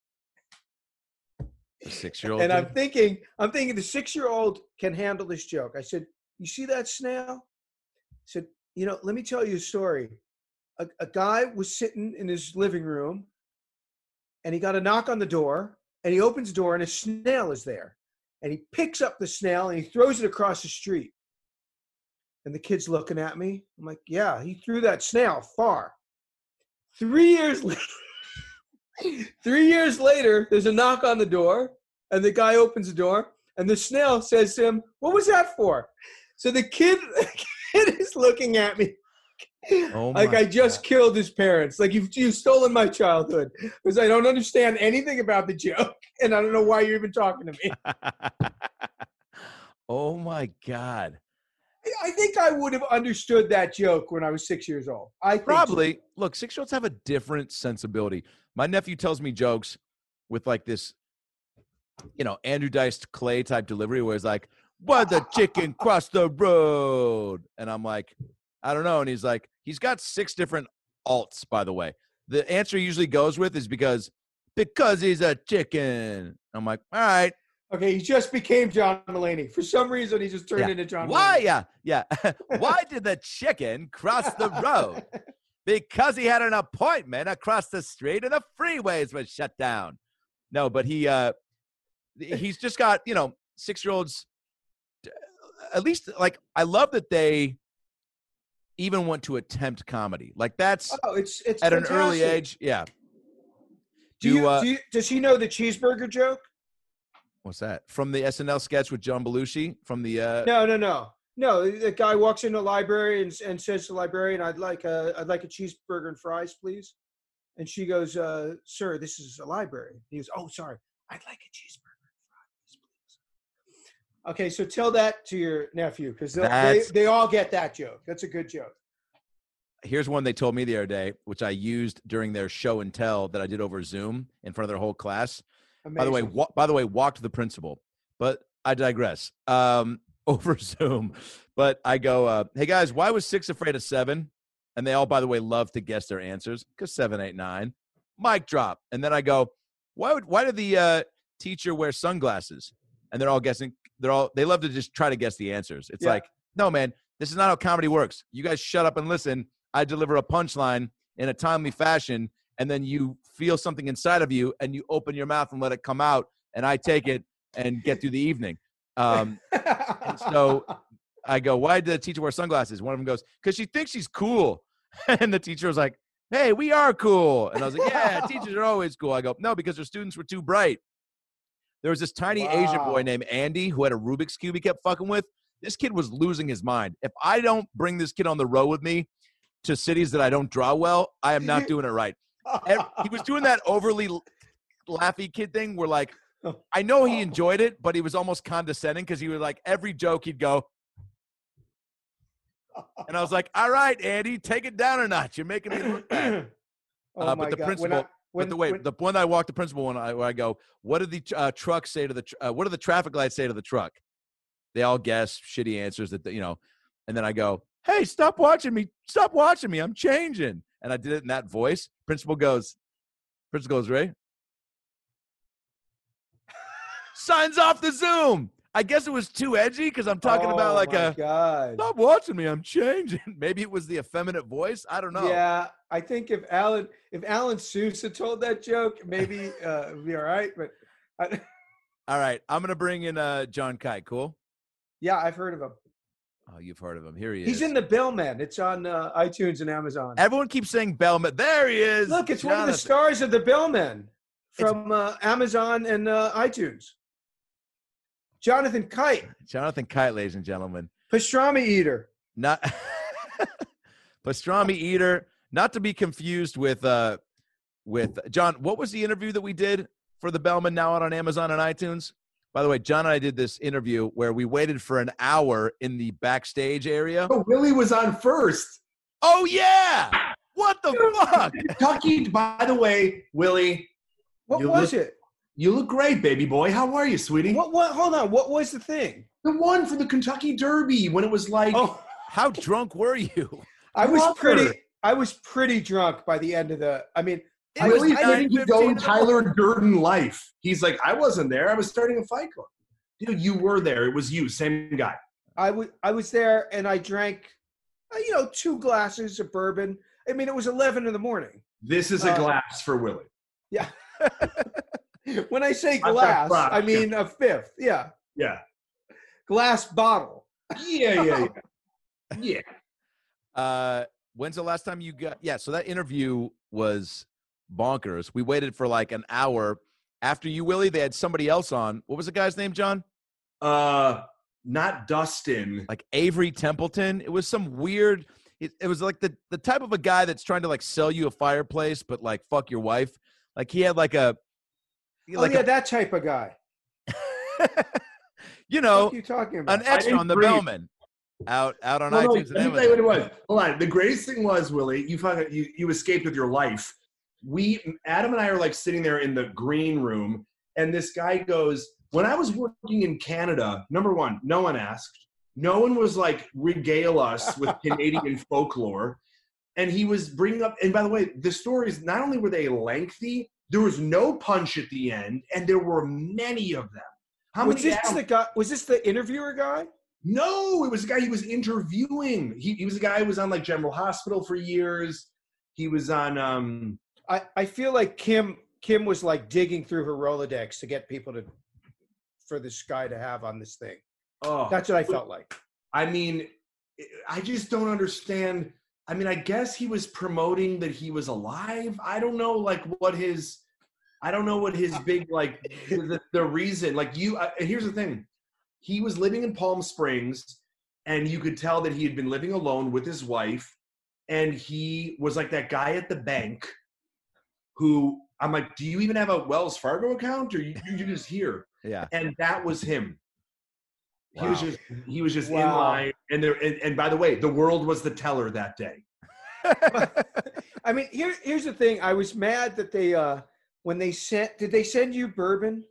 The 6-year-old. And I'm thinking the 6-year-old can handle this joke. I said, you see that snail? I said, let me tell you a story. A guy was sitting in his living room and he got a knock on the door and he opens the door and a snail is there. And he picks up the snail and he throws it across the street. And the kid's looking at me. I'm like, yeah, he threw that snail far. 3 years later, 3 years later, there's a knock on the door and the guy opens the door and the snail says to him, what was that for? So the kid is looking at me like I just killed his parents. Like you've stolen my childhood because I don't understand anything about the joke and I don't know why you're even talking to me. Oh my God. I think I would have understood that joke when I was 6 years old. I think probably. So. Look, 6-year-olds have a different sensibility. My nephew tells me jokes with like this, Andrew Dice Clay type delivery where it's like, Why the chicken cross the road? And I'm like, I don't know. And he's like, he's got 6 different alts, by the way. The answer he usually goes with is because he's a chicken. I'm like, all right. Okay, he just became John Mulaney. For some reason, he just turned into John Mulaney. Mulaney. Yeah. Why did the chicken cross the road? Because he had an appointment across the street and the freeways were shut down. No, but he's just got, 6-year-olds. At least, like, I love that they even want to attempt comedy. Like, that's it's at fantastic. an early age. Yeah. Does he know the cheeseburger joke? What's that? From the SNL sketch with John Belushi? From the No. The guy walks into the library and says to the librarian, I'd like a cheeseburger and fries, please. And she goes, sir, this is a library. He goes, oh, sorry. I'd like a cheeseburger and fries, please. Okay, so tell that to your nephew, because they all get that joke. That's a good joke. Here's one they told me the other day, which I used during their show and tell that I did over Zoom in front of their whole class. Amazing. By the way, walked the principal, but I digress. Over Zoom, but I go, hey guys, why was 6 afraid of 7? And they all, by the way, love to guess their answers because 7, 8, 9. Mic drop. And then I go, why did the teacher wear sunglasses? And they're all guessing. They love to just try to guess the answers. It's like, no, man, this is not how comedy works. You guys shut up and listen. I deliver a punchline in a timely fashion, and then you feel something inside of you, and you open your mouth and let it come out, and I take it and get through the evening. And so I go, why did the teacher wear sunglasses? One of them goes, because she thinks she's cool. And the teacher was like, hey, we are cool. And I was like, yeah, teachers are always cool. I go, no, because their students were too bright. There was this tiny Asian boy named Andy who had a Rubik's Cube he kept fucking with. This kid was losing his mind. If I don't bring this kid on the road with me to cities that I don't draw well, I am not doing it right. He was doing that overly laughy kid thing where, like, I know he enjoyed it, but he was almost condescending because he was like, every joke he'd go. And I was like, all right, Andy, take it down a notch. You're making me look bad. But the principal, the one I walked the principal one, where I go, what did the truck say to what do the traffic lights say to the truck? They all guess shitty answers that, and then I go, hey, stop watching me. Stop watching me. I'm changing. And I did it in that voice. Principal goes, Ray. Signs off the Zoom. I guess it was too edgy because I'm talking about like God. Stop watching me, I'm changing. Maybe it was the effeminate voice. I don't know. Yeah, I think if Alan Sousa told that joke, maybe it'd be all right. But all right, I'm gonna bring in John Kite. Cool. Yeah, I've heard of him. Oh, you've heard of him. Here he is. He's in The Bellman. It's on iTunes and Amazon. Everyone keeps saying Bellman. There he is. Look, it's one of the stars of The Bellman from Amazon and iTunes. Jonathan Kite. Jonathan Kite, ladies and gentlemen. Pastrami eater. Not pastrami eater. Not to be confused with John. What was the interview that we did for The Bellman, now out on Amazon and iTunes? By the way, John and I did this interview where we waited for an hour in the backstage area. Oh, Willie was on first. Oh, yeah. What the fuck? Kentucky, by the way, Willie. What was it? You look great, baby boy. How are you, sweetie? What? Hold on. What was the thing? The one for the Kentucky Derby when it was like. Oh, how drunk were you? I was pretty drunk by the end of the. I mean, Willie's going Tyler Durden life. He's like, I wasn't there. I was starting a fight club. Dude, you were there. It was you, same guy. I was there, and I drank, 2 glasses of bourbon. I mean, it was 11 in the morning. This is a glass for Willie. Yeah. When I say glass, I mean a fifth. Yeah. Yeah. Glass bottle. Yeah. When's the last time you got? Yeah. So that interview was bonkers. We waited for like an hour after you, Willie. They had somebody else on. What was the guy's name, John? Not Dustin. Like Avery Templeton. It was some weird. It was like the type of a guy that's trying to like sell you a fireplace, but like fuck your wife. Like he had like a. That type of guy. What are you talking about? An extra on the Bellman. Out on iTunes. Let me tell you what it was. Hold on. The greatest thing was, Willie, you escaped with your life. Adam and I are like sitting there in the green room, and this guy goes, When I was working in Canada, number one, no one asked. No one was like regale us with Canadian folklore. And he was bringing up, and by the way, the stories, not only were they lengthy, there was no punch at the end, and there were many of them. Was this the interviewer guy? No, it was the guy he was interviewing. He was the guy who was on like General Hospital for years. He was on I feel like Kim was like digging through her Rolodex to get people for this guy to have on this thing. Oh, that's what I felt like. I mean, I just don't understand. I mean, I guess he was promoting that he was alive. I don't know, like what his big like the reason. Like here's the thing, he was living in Palm Springs, and you could tell that he had been living alone with his wife, and he was like that guy at the bank who I'm like, do you even have a Wells Fargo account, or you're just here? Yeah, and that was him. Wow. He was just in line, and by the way, the world was the teller that day. I mean, here's the thing. I was mad that they when they did they send you bourbon?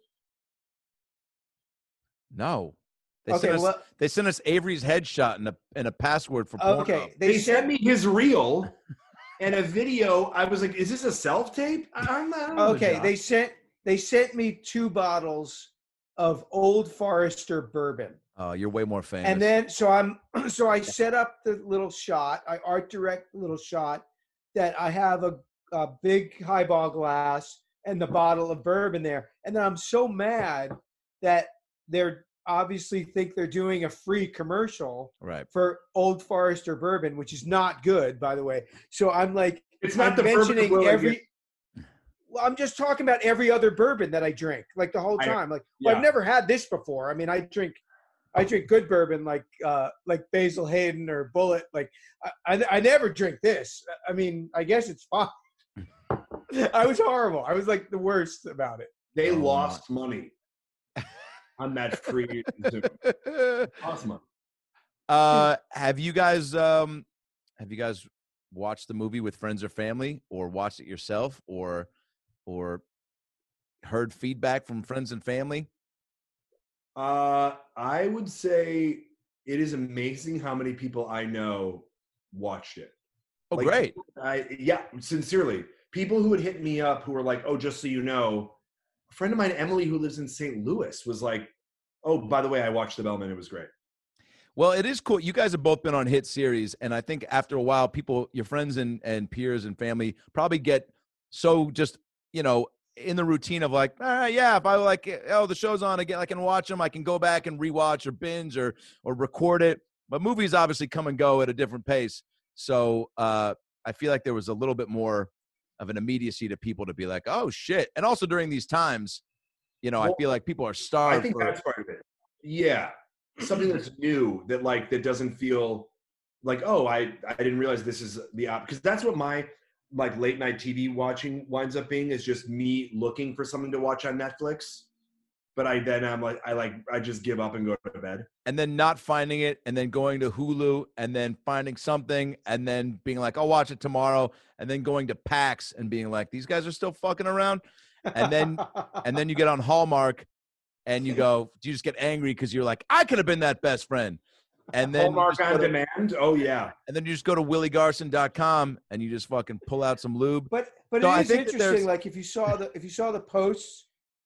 No. They sent us Avery's headshot and a password for Pornhub. Okay, they sent me his reel and a video. I was like, is this a self tape? I'm not. Okay, they sent me 2 bottles of Old Forester bourbon. Oh, you're way more famous. And then so I set up the little shot. I art direct the little shot that I have a big highball glass and the bottle of bourbon there. And then I'm so mad that they're obviously think they're doing a free commercial for Old Forester bourbon, which is not good, by the way. So I'm like, it's not the mentioning bourbon every. Well, I'm just talking about every other bourbon that I drink, like the whole time. I've never had this before. I mean, I drink good bourbon like Basil Hayden or Bullet. Like I never drink this. I mean, I guess it's fine. I was horrible. I was like the worst about it. They lost money on that free awesome. Have you guys watched the movie with friends or family, or watched it yourself, or heard feedback from friends and family? I would say it is amazing how many people I know watched it. Oh, great. Yeah, sincerely. People who would hit me up who were like, oh, just so you know, a friend of mine, Emily, who lives in St. Louis, was like, oh, by the way, I watched The Bellman. It was great. Well, it is cool. You guys have both been on hit series, and I think after a while, your friends and peers and family probably get so just, in the routine of like, yeah, if I like, the show's on again, I can watch them. I can go back and rewatch or binge or record it. But movies obviously come and go at a different pace. So I feel like there was a little bit more of an immediacy to people to be like, oh, shit. And also during these times, I feel like people are starved. I think that's part of it. Yeah. Something that's new that doesn't feel like, oh, I didn't realize this is the op, because that's what my late night TV watching winds up being, is just me looking for something to watch on Netflix. But I just give up and go to bed. And then not finding it, and then going to Hulu, and then finding something, and then being like, I'll watch it tomorrow, and then going to PAX and being like, these guys are still fucking around. And then you get on Hallmark and you just get angry because you're like, I could have been that best friend. And then Hallmark on demand. Oh yeah. And then you just go to williegarson.com and you just fucking pull out some lube. But it is interesting. Like if you saw the posts,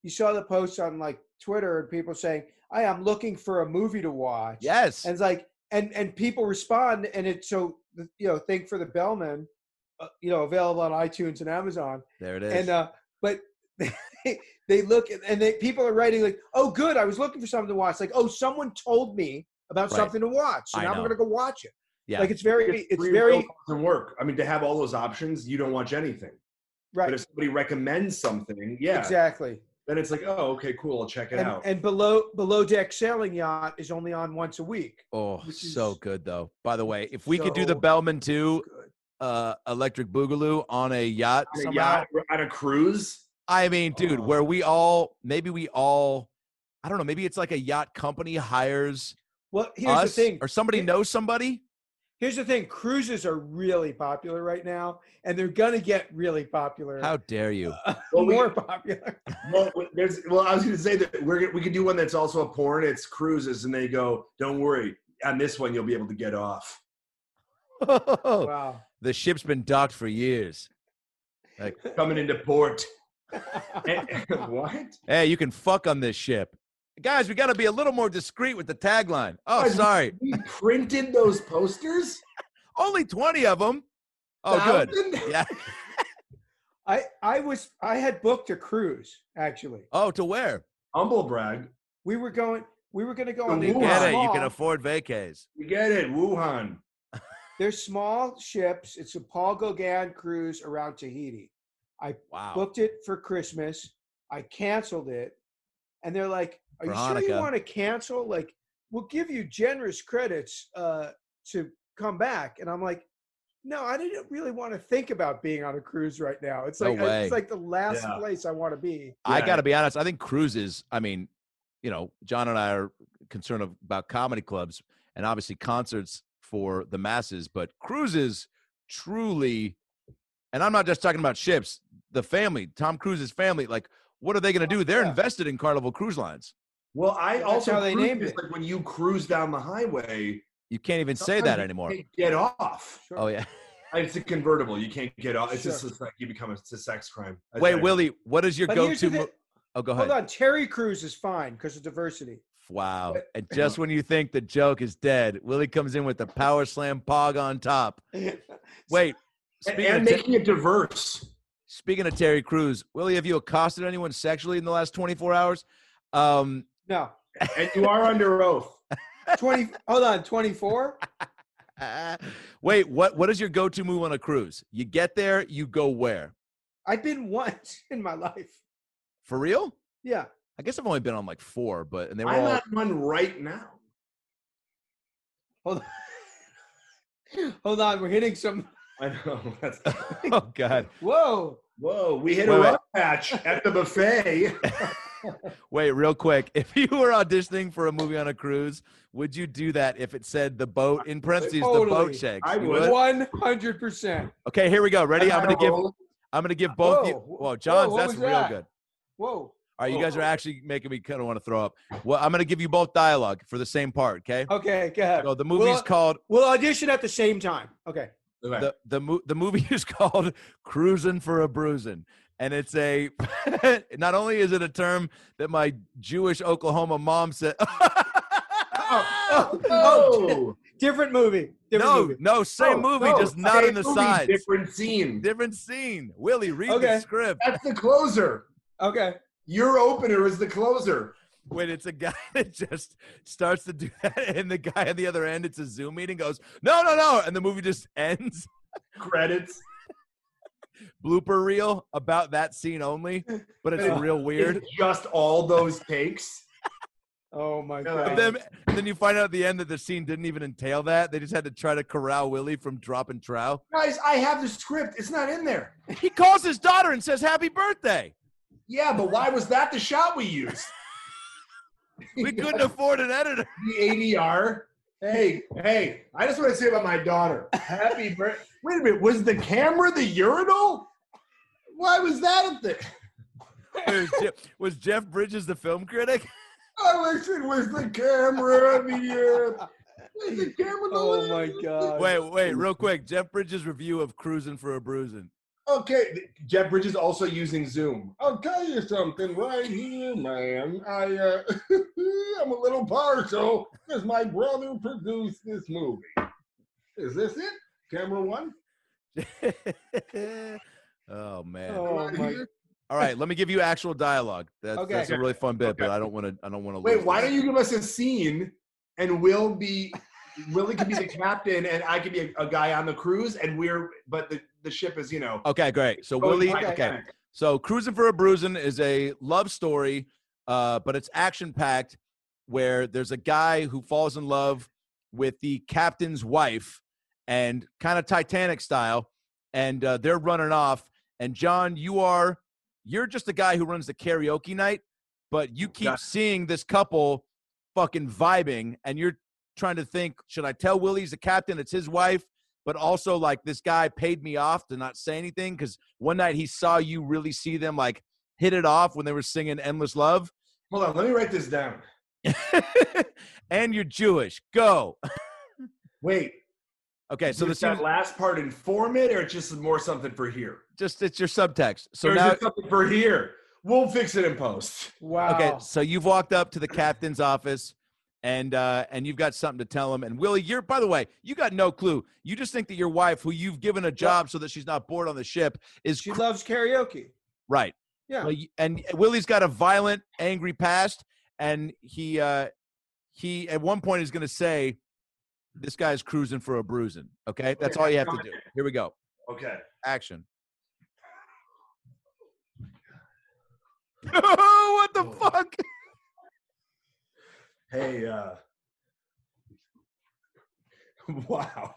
on like Twitter and people saying, I'm looking for a movie to watch. Yes. And it's like, and people respond, and it's so, think for The Bellman, available on iTunes and Amazon. There it is. And, but they look, and people are writing like, oh, good, I was looking for something to watch. Like, oh, someone told me about something to watch, so now I'm going to go watch it. Yeah. Like it's very doesn't work. I mean, to have all those options, you don't watch anything. Right. But if somebody recommends something, exactly. Then it's like, oh, okay, cool, I'll check it out. And Below Deck Sailing Yacht is only on once a week. Oh, so good though. By the way, if we could do the Bellman 2 Electric Boogaloo on a yacht, on a cruise. I mean, dude, where we all, I don't know, maybe it's like a yacht company hires here's us, the thing. Or somebody knows somebody. Here's the thing: cruises are really popular right now, and they're gonna get really popular. How dare you? More popular. Well, I was going to say that we could do one that's also a porn. It's cruises, and they go, "Don't worry, on this one you'll be able to get off." Wow. The ship's been docked for years. Like coming into port. What? Hey, you can fuck on this ship. Guys, we got to be a little more discreet with the tagline. Oh, Guys, sorry. We printed those posters? Only 20 of them. Oh, good. Yeah. I had booked a cruise, actually. Oh, to where? Humble brag. We were going to go on. You get it. You can afford vacays. You get it. Wuhan. They're small ships. It's a Paul Gauguin cruise around Tahiti. I booked it for Christmas. I canceled it. And they're like, are you sure you want to cancel? Like, we'll give you generous credits to come back. And I'm like, no, I didn't really want to think about being on a cruise right now. It's like it's like the last place I want to be. I got to be honest. I think cruises, I mean, you know, John and I are concerned about comedy clubs and obviously concerts for the masses, but cruises truly, and I'm not just talking about ships, the family, Tom Cruise's family, like, what are they going to do? They're invested in Carnival Cruise Lines. Well, I That's also how they named it. like when you cruise down the highway, you can't even say that anymore. You can't get off. Sure. Oh yeah, it's a convertible. You can't get off. It's just like you become a sex crime. Wait, Willie, what is your go-to? Oh, go ahead. Hold on, Terry Crews is fine because of diversity. Wow! And just when you think the joke is dead, Willie comes in with the power slam pog on top. Wait, and making it diverse. Speaking of Terry Crews, Willie, have you accosted anyone sexually in the last 24 hours? No. And you are under oath. 20. Hold on, 24. Wait, what is your go-to move on a cruise? You get there, you go where? I've been once in my life. For real? Yeah. I guess I've only been on like 4, and they were I'm all. on one right now. Hold on, we're hitting some. I know. Oh God. Whoa. We hit a rough patch at the buffet. Wait, real quick. If you were auditioning for a movie on a cruise, would you do that if it said the boat, in parentheses, Totally. the boat shakes? I You would. 100%. Okay, here we go. Ready? I'm gonna give both you. Whoa, John's, what that's was real that? good. Whoa. All right, you guys are actually making me kind of want to throw up. Well, I'm going to give you both dialogue for the same part, okay? Okay, go ahead. So the movie's called... We'll audition at the same time. Okay. The movie is called Cruisin' for a Bruisin'. And it's a... not only is it a term that my Jewish Oklahoma mom said... Different movie. No, same movie, just not in the sides. Different scene. Different scene. Willie, read the script. That's the closer. Okay. Your opener is the closer. When it's a guy that just starts to do that, and the guy on the other end, it's a Zoom meeting, goes, no, and the movie just ends. Credits. Blooper reel about that scene only, but it's real weird. It's just all those takes. Oh my God. And then you find out at the end that the scene didn't even entail that. They just had to try to corral Willie from dropping trow. Guys, I have the script. It's not in there. He calls his daughter and says, happy birthday. Yeah, but why was that the shot we used? We couldn't afford an editor. The ADR. Hey, I just want to say about my daughter. Happy birthday. Wait a minute. Was the camera the urinal? Why was that a thing? Was Jeff Bridges the film critic? I wish it was the camera the camera. Oh my God. Wait, real quick. Jeff Bridges' review of Cruisin' for a Bruisin'. Okay, Jeff Bridges also using Zoom. I'll tell you something right here, man. I'm a little partial because my brother produced this movie. Is this it? Camera one? Oh man. Oh my. All right, let me give you actual dialogue. That's a really fun bit, but I don't want to. Wait, why don't you give us a scene, and Willie could be the captain, and I could be a guy on the cruise, and but the ship is, Okay, great. So Willie, okay. So Cruisin' for a Bruisin' is a love story, but it's action-packed, where there's a guy who falls in love with the captain's wife, and kind of Titanic style, and they're running off. And John, you're just the guy who runs the karaoke night, but you keep seeing this couple fucking vibing, and you're trying to think, should I tell Willie he's the captain? It's his wife. But also, like, this guy paid me off to not say anything because one night he saw you really see them, like, hit it off when they were singing Endless Love. Hold on. Let me write this down. And you're Jewish. Go. Wait. Okay, so does that last part inform it, or it's just more something for here? Just it's your subtext. So or now is it something for here? We'll fix it in post. Wow. Okay, so you've walked up to the captain's office, and you've got something to tell him. And Willie, by the way, you got no clue. You just think that your wife, who you've given a job so that she's not bored on the ship, she loves karaoke. Right. Yeah. Well, and Willie's got a violent, angry past, and he at one point is going to say, "This guy's cruising for a bruising." Okay, that's all you have to do. Here we go. Okay. Action. What the fuck? Hey, wow.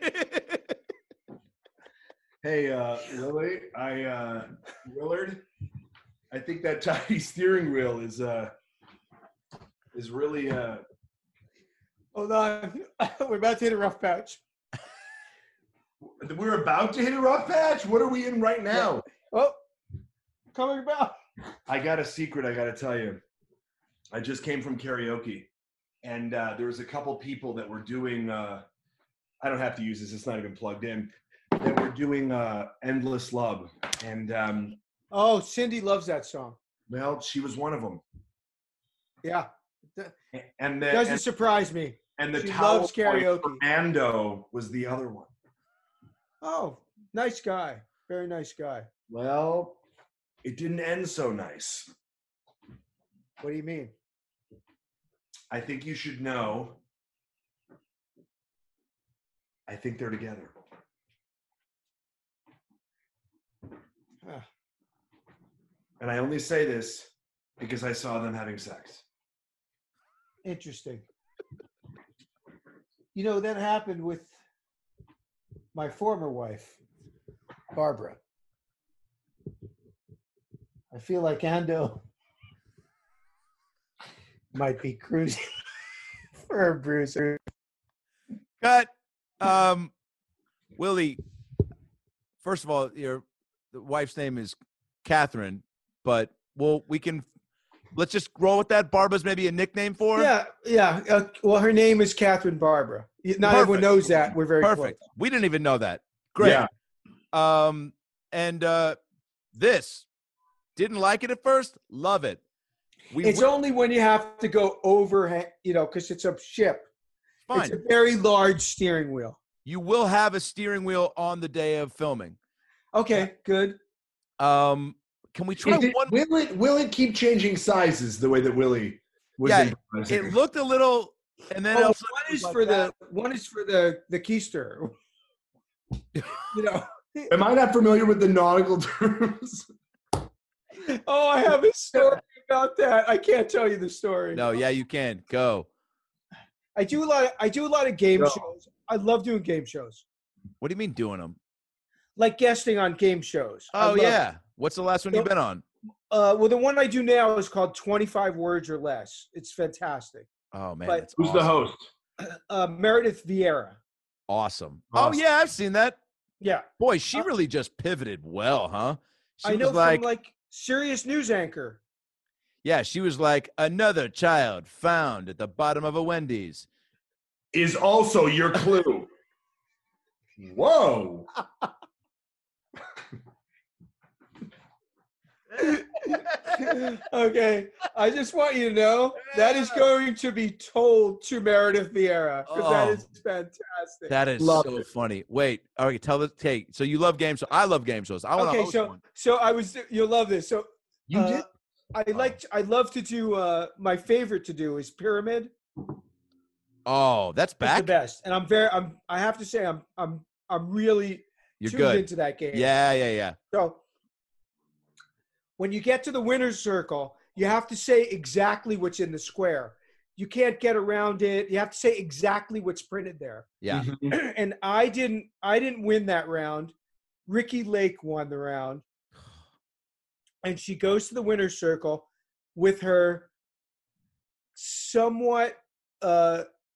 Hey, Lily, Willard, I think that tiny steering wheel is really, Hold on. We're about to hit a rough patch. We're about to hit a rough patch? What are we in right now? Oh, coming about. I got a secret I got to tell you. I just came from karaoke, and there was a couple people that were doing, I don't have to use this, it's not even plugged in, that were doing Endless Love. And oh, Cindy loves that song. Well, she was one of them. Yeah. And doesn't surprise me. And the she towel loves karaoke. Fernando was the other one. Oh, nice guy. Very nice guy. Well, it didn't end so nice. What do you mean? I think you should know. I think they're together. And I only say this because I saw them having sex. Interesting. You know, that happened with my former wife, Barbara. I feel like Ando might be cruising for a bruiser. Cut. Willie, first of all, the wife's name is Catherine, but let's just roll with that. Barbara's maybe a nickname for her? Yeah. Well, her name is Catherine Barbara. Not everyone knows that. We're very perfect. close. We didn't even know that. Great. Yeah. This didn't like it at first. Love it. It's only when you have to go over, because it's a ship. Fine. It's a very large steering wheel. You will have a steering wheel on the day of filming. Okay, good. Can we try one? Will it keep changing sizes the way that Willie was? Yeah, it looked a little, and then one is for the keister. Am I not familiar with the nautical terms? Oh, I have a story about that. I can't tell you the story. No, yeah, you can. Go. I do a lot of game shows. I love doing game shows. What do you mean doing them? Like guesting on game shows. Oh, yeah. What's the last one you've been on? Well, the one I do now is called 25 Words or Less. It's fantastic. Oh, man. But who's the host? Meredith Vieira. Awesome. Oh, yeah, I've seen that. Yeah. Boy, she really just pivoted well, huh? I know, from like serious news anchor. Yeah, she was like, another child found at the bottom of a Wendy's is also your clue. Whoa. Okay, I just want you to know that is going to be told to Meredith Vieira because that is fantastic. That is so funny. Wait, all right, tell us. Hey, so you love game shows? I love game shows. I want to host one. So you'll love this. So you did. I love to do. My favorite to do is Pyramid. Oh, that's back. It's the best, and I have to say, I'm really tuned into that game. Yeah. So when you get to the winner's circle, you have to say exactly what's in the square. You can't get around it. You have to say exactly what's printed there. Yeah. And I didn't win that round. Ricky Lake won the round. And she goes to the winner's circle with her somewhat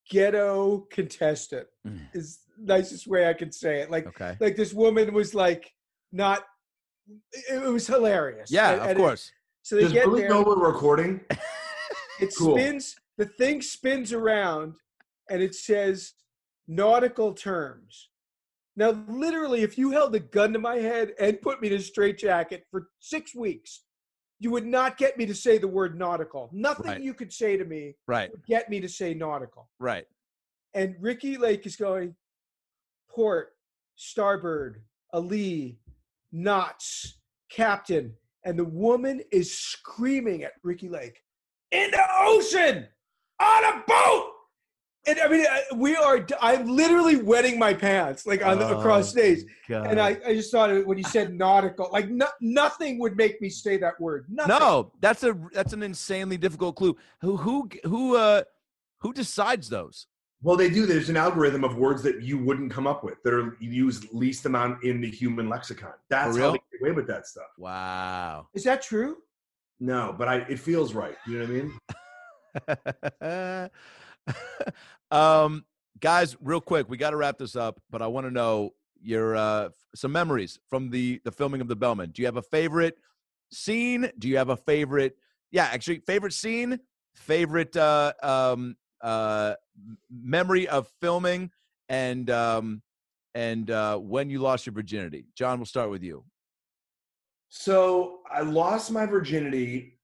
ghetto contestant is the nicest way I can say it. Like this woman was like not. It was hilarious. Yeah, of course. So they Does get Billy there. know we're recording? It Cool. spins. The thing spins around, and it says nautical terms. Now, literally, if you held a gun to my head and put me in a straitjacket for 6 weeks, you would not get me to say the word nautical. Nothing you could say to me would get me to say nautical. Right. And Ricky Lake is going, port, starboard, a lee, knots, captain. And the woman is screaming at Ricky Lake, in the ocean, on a boat. And I mean, I'm literally wetting my pants, like across stage. God. And I just thought of it when you said nautical, like nothing would make me say that word. Nothing. No, that's an insanely difficult clue. Who decides those? Well, they do. There's an algorithm of words that you wouldn't come up with that are used least amount in the human lexicon. That's how they get away with that stuff. Wow. Is that true? No, but it feels right. You know what I mean? Guys, real quick, we got to wrap this up, but I want to know your some memories from the filming of The Bellman. Do you have a favorite scene? Do you have a favorite? Yeah, actually, favorite scene, favorite memory of filming, and when you lost your virginity. John, we'll start with you. So I lost my virginity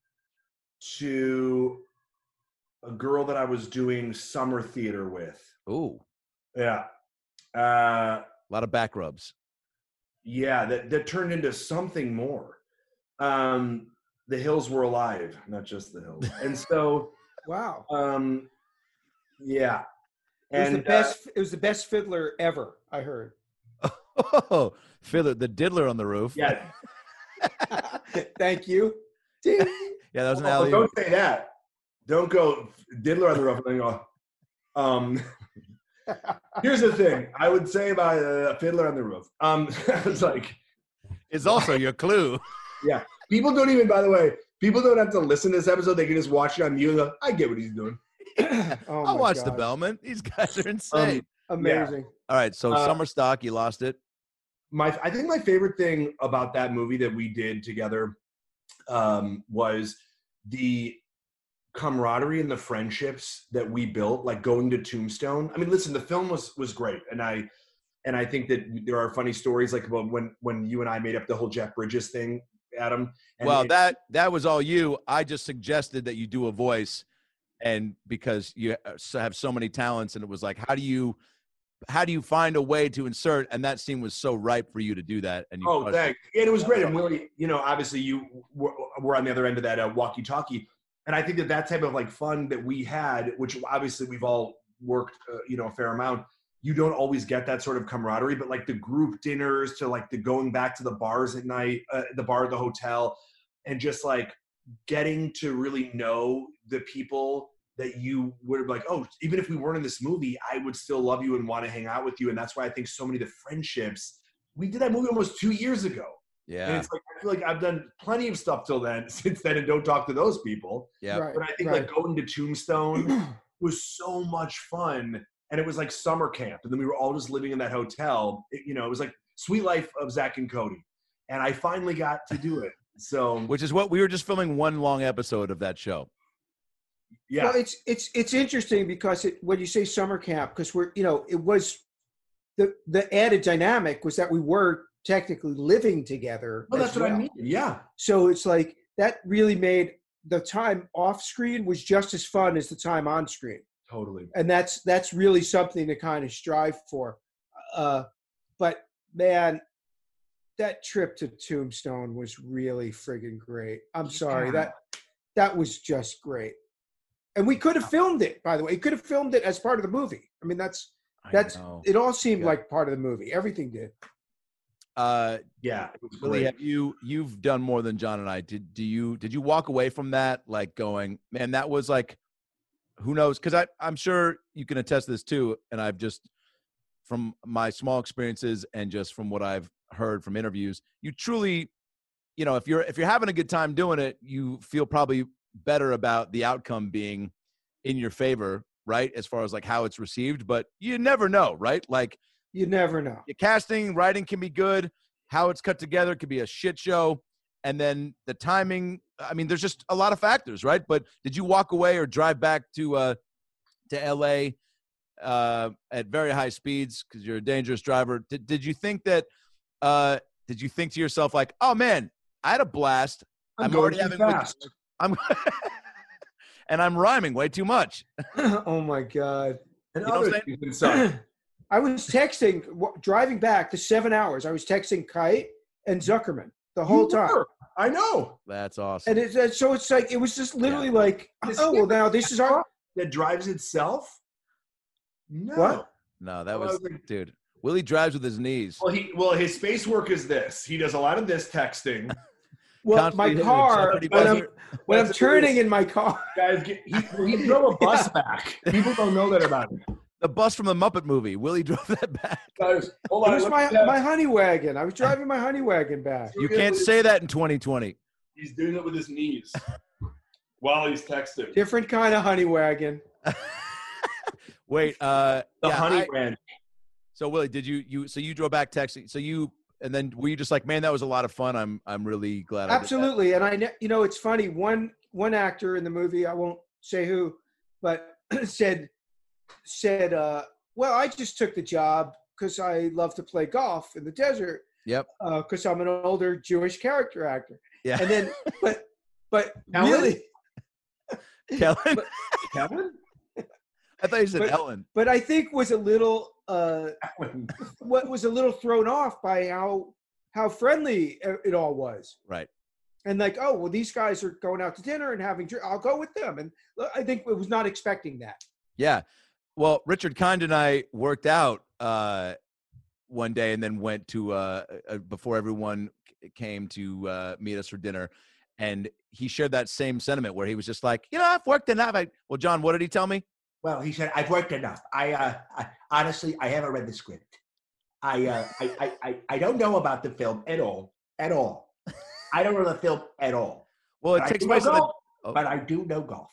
to a girl that I was doing summer theater with. Ooh. Yeah. A lot of back rubs. Yeah, that turned into something more. The hills were alive, not just the hills. And so wow. Yeah. It was the best fiddler ever, I heard. Oh, fiddler, the diddler on the roof. Yeah. Thank you. Yeah, that was an alley. Don't say that. Don't go diddler on the roof and then go. Here's the thing I would say about a fiddler on the roof. It's like it's also your clue. Yeah, people don't even. By the way, people don't have to listen to this episode. They can just watch it on mute and go, I get what he's doing. I'll watch The Bellman. These guys are insane. Amazing. Yeah. All right, so summer stock, you lost it. I think my favorite thing about that movie that we did together was the camaraderie and the friendships that we built, like going to Tombstone. I mean, listen, the film was great, and I think that there are funny stories like about when you and I made up the whole Jeff Bridges thing, Adam. And that was all you. I just suggested that you do a voice, and because you have so many talents, and it was like, how do you find a way to insert? And that scene was so ripe for you to do that. And thanks. And it was great. And Willie, obviously you were on the other end of that walkie-talkie. And I think that type of like fun that we had, which obviously we've all worked, a fair amount. You don't always get that sort of camaraderie, but like the group dinners to like the going back to the bars at night, the bar at the hotel, and just like getting to really know the people that you would have like, oh, even if we weren't in this movie, I would still love you and want to hang out with you. And that's why I think so many of the friendships, we did that movie almost 2 years ago. Yeah. And it's like, I feel like I've done plenty of stuff since then and don't talk to those people. Yeah. Right, but I think like going to Tombstone was so much fun. And it was like summer camp. And then we were all just living in that hotel. It was like Sweet Life of Zach and Cody. And I finally got to do it. So, which is what we were just filming one long episode of that show. Yeah. Well, it's interesting because when you say summer camp, because it was the added dynamic was that we were technically living together. Well, that's what I mean. Yeah. So it's like that really made the time off screen was just as fun as the time on screen. Totally. And that's really something to kind of strive for. But man, that trip to Tombstone was really friggin' great. I'm sorry. That was just great. And we could have filmed it, by the way. We could have filmed it as part of the movie. I mean, it all seemed like part of the movie. Everything did. Yeah. It was Billy, great. you've done more than John and I. Did you walk away from that like going, man, that was like, who knows? Because I'm sure you can attest to this too. And I've just, from my small experiences and just from what I've heard from interviews, you truly, if you're having a good time doing it, you feel probably better about the outcome being in your favor right? As far as like how it's received, but you never know, right? Like You never know. your casting, writing can be good. How it's cut together could be a shit show. And then the timing, I mean, there's just a lot of factors, right? But did you walk away or drive back to LA at very high speeds because you're a dangerous driver? Did you think that, did you think to yourself like, oh man, I had a blast. I'm already going too having fast. and I'm rhyming way too much. Oh my God. And You know what other I'm things suck. I was texting, driving back the 7 hours. I was texting Kite and Zuckerman the whole time. I know. That's awesome. And so it's like, it was just literally like, oh, well, now this is our. That drives itself? No. What? No, that Well, I was, was like- dude. Willie drives with his knees. Well, his space work is this. He does a lot of this texting. Well, my Constantly car, hitting when I'm That's turning it. in my car. Guys, he drove a bus back. People don't know that about him. The bus from the Muppet movie. Willie drove that back. Guys, hold It on. was look my at that. my honey wagon. I was driving my honey wagon back. You can't say that in 2020. He's doing it with his knees while he's texting. Different kind of honey wagon. Wait, The honey ranch. So Willie, did you so you drove back texting? So you and then were you just like, man, that was a lot of fun. I'm really glad. Absolutely, and it's funny. One actor in the movie, I won't say who, but said, well, I just took the job because I love to play golf in the desert. Yep. Because I'm an older Jewish character actor. Yeah. And then, but Ellen? really, Kellen? Kevin? I thought you said but- Ellen. but I think was a little what was a little thrown off by how friendly it all was. Right. And like, oh, well, these guys are going out to dinner and having I'll go with them. And I think it was not expecting that. Yeah. Well, Richard Kind and I worked out one day and then went to before everyone came to meet us for dinner. And he shared that same sentiment where he was just like, I've worked enough. Well, John, what did he tell me? Well, he said, I've worked enough. I honestly, I haven't read the script. I don't know about the film at all. I don't know the film at all. Well, it But takes I do place know in the- golf, but I do know golf.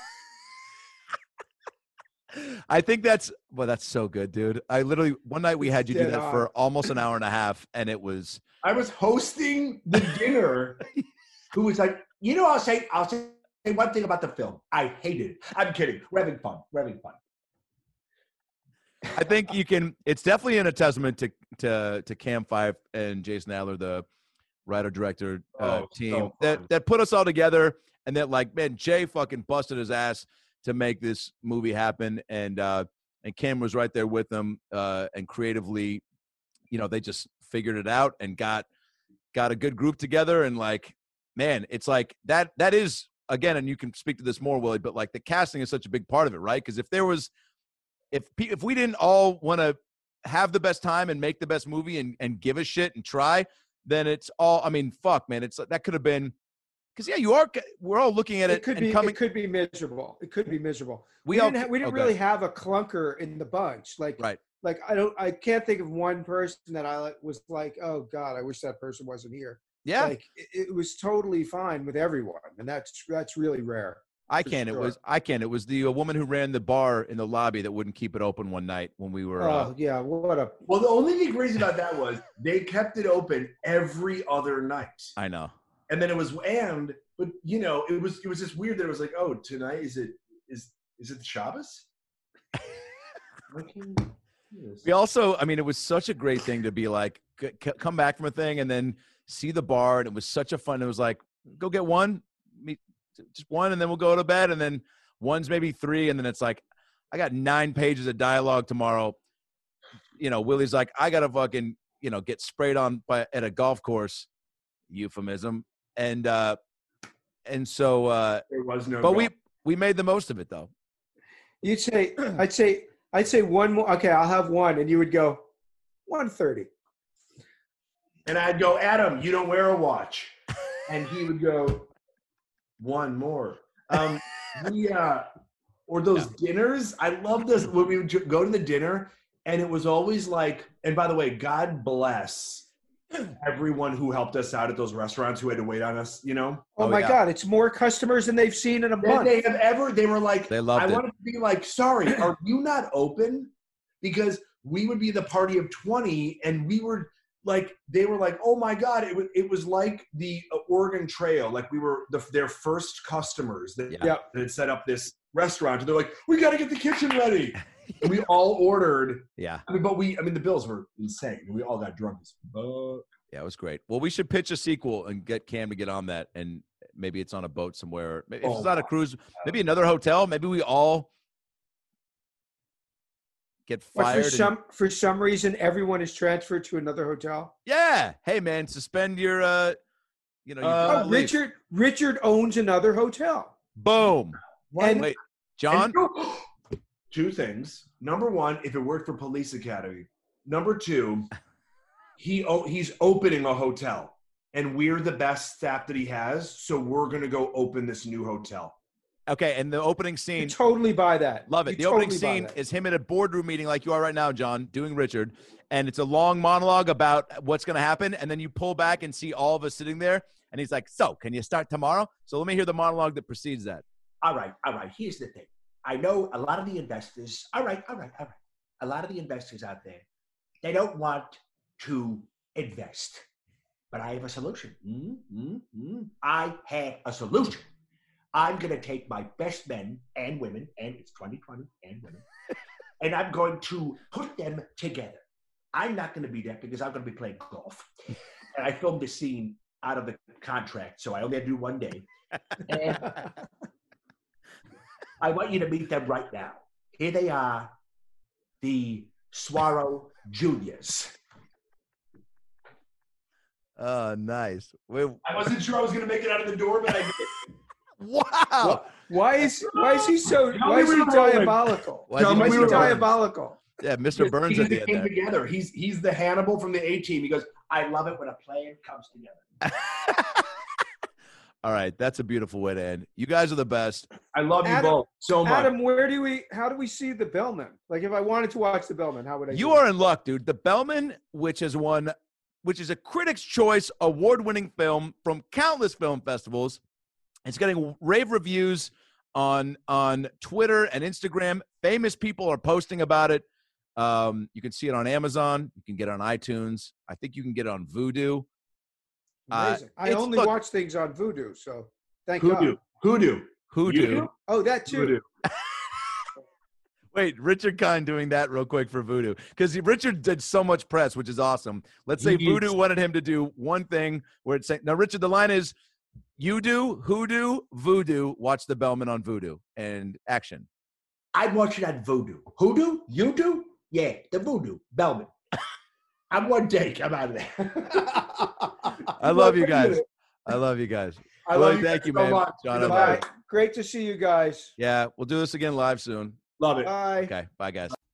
I think that's so good, dude. I literally one night we had you do Dead that on. for almost an hour and a half, and it was I was hosting the dinner. Who was like, I'll say one thing about the film. I hated it. I'm kidding. We're having fun. I think you can. It's definitely a testament to Cam Fife and Jason Adler, the writer director team that put us all together, and that like, man, Jay fucking busted his ass to make this movie happen, and Cam was right there with them, and creatively, they just figured it out and got a good group together, and like, man, it's like that is again, and you can speak to this more, Willie, but like the casting is such a big part of it, right? Because if we didn't all want to have the best time and make the best movie and give a shit and try, then it's all, I mean, fuck, man, that could have been, because we're all looking at it. It could be miserable. It could be miserable. We didn't really have a clunker in the bunch. Like, right. Like I can't think of one person that I was like, oh God, I wish that person wasn't here. Yeah. Like it was totally fine with everyone. And that's really rare. I can't. Sure. It was the woman who ran the bar in the lobby that wouldn't keep it open one night when we were. Oh yeah, what a. Well, the only thing crazy about that was they kept it open every other night. I know. And then it was but it was just weird that it was like, oh, tonight is it Shabbos? We also, I mean, it was such a great thing to be like, come back from a thing and then see the bar, and it was such a fun. It was like, go get one, just one, and then we'll go to bed, and then one's maybe 3, and then it's like, I got 9 pages of dialogue tomorrow. Willie's like, I gotta fucking, get sprayed on at a golf course, euphemism, and so there was no. But golf. we made the most of it though. You'd say, I'd say one more. Okay, I'll have one, and you would go 1:30. And I'd go, Adam, you don't wear a watch. And he would go, one more. Or those dinners. I love this when we would go to the dinner, and it was always like, and by the way, God bless everyone who helped us out at those restaurants who had to wait on us, you know? Oh my God, it's more customers than they've seen in a month. They have ever, they were like, They loved I it. wanted to be like, sorry, are you not open? Because we would be the party of 20 and we were like, they were like, oh my God, it was like the Oregon Trail. Like we were their first customers that had set up this restaurant. And they're like, we got to get the kitchen ready. And we all ordered. Yeah. I mean, the bills were insane. We all got drunk as fuck. Yeah, it was great. Well, we should pitch a sequel and get Cam to get on that. And maybe it's on a boat somewhere. Maybe if it's not a cruise, maybe another hotel. Maybe we all get fired. For some reason, everyone is transferred to another hotel. Yeah. Hey, man, suspend your, Richard owns another hotel. Boom. And wait, John? Two things. Number one, if it worked for Police Academy. Number two, he's opening a hotel. And we're the best staff that he has, so we're going to go open this new hotel. Okay, and the opening scene. You totally buy that. Love it. You The opening totally buy scene that. is him at a boardroom meeting like you are right now, John, doing Richard. And it's a long monologue about what's going to happen. And then you pull back and see all of us sitting there. And he's like, so can you start tomorrow? So let me hear the monologue that precedes that. All right. Here's the thing. I know a lot of the investors, a lot of the investors out there, they don't want to invest. But I have a solution. I have a solution. I'm going to take my best men and women, and it's 2020 and women, and I'm going to put them together. I'm not going to be there because I'm going to be playing golf. And I filmed this scene out of the contract, so I only had to do one day. And I want you to meet them right now. Here they are, the Swaro Juniors. Oh, nice. I wasn't sure I was going to make it out of the door, but I did. Wow. Why is he diabolical? Why is he diabolical? Yeah, Mr. Burns at the end came there. together. He's the Hannibal from the A-Team. He goes, I love it when a plan comes together. All right, that's a beautiful way to end. You guys are the best. I love you both so much. Adam, how do we see The Bellman? Like, if I wanted to watch The Bellman, how would I? You are in luck, dude. The Bellman, which is a Critics' Choice award-winning film from countless film festivals. It's getting rave reviews on Twitter and Instagram. Famous people are posting about it. You can see it on Amazon. You can get it on iTunes. I think you can get it on Vudu. Amazing. I only watch things on Vudu, so thank God. Hoodoo. Oh, that too. Voodoo. Wait, Richard Kind doing that real quick for Voodoo. Because Richard did so much press, which is awesome. Let's say Voodoo wanted him to do one thing where it's saying, now, Richard, the line is, you do, hoodoo, voodoo, watch The Bellman on Vudu. And action. I'm watching on Voodoo. Hoodoo? You do? Yeah, the Voodoo. Bellman. I'm one take. I'm out of there. I love you guys. I love you guys. Thank you, man. John, Bye. Great to see you guys. Yeah, we'll do this again live soon. Love it. Bye. Okay, bye, guys.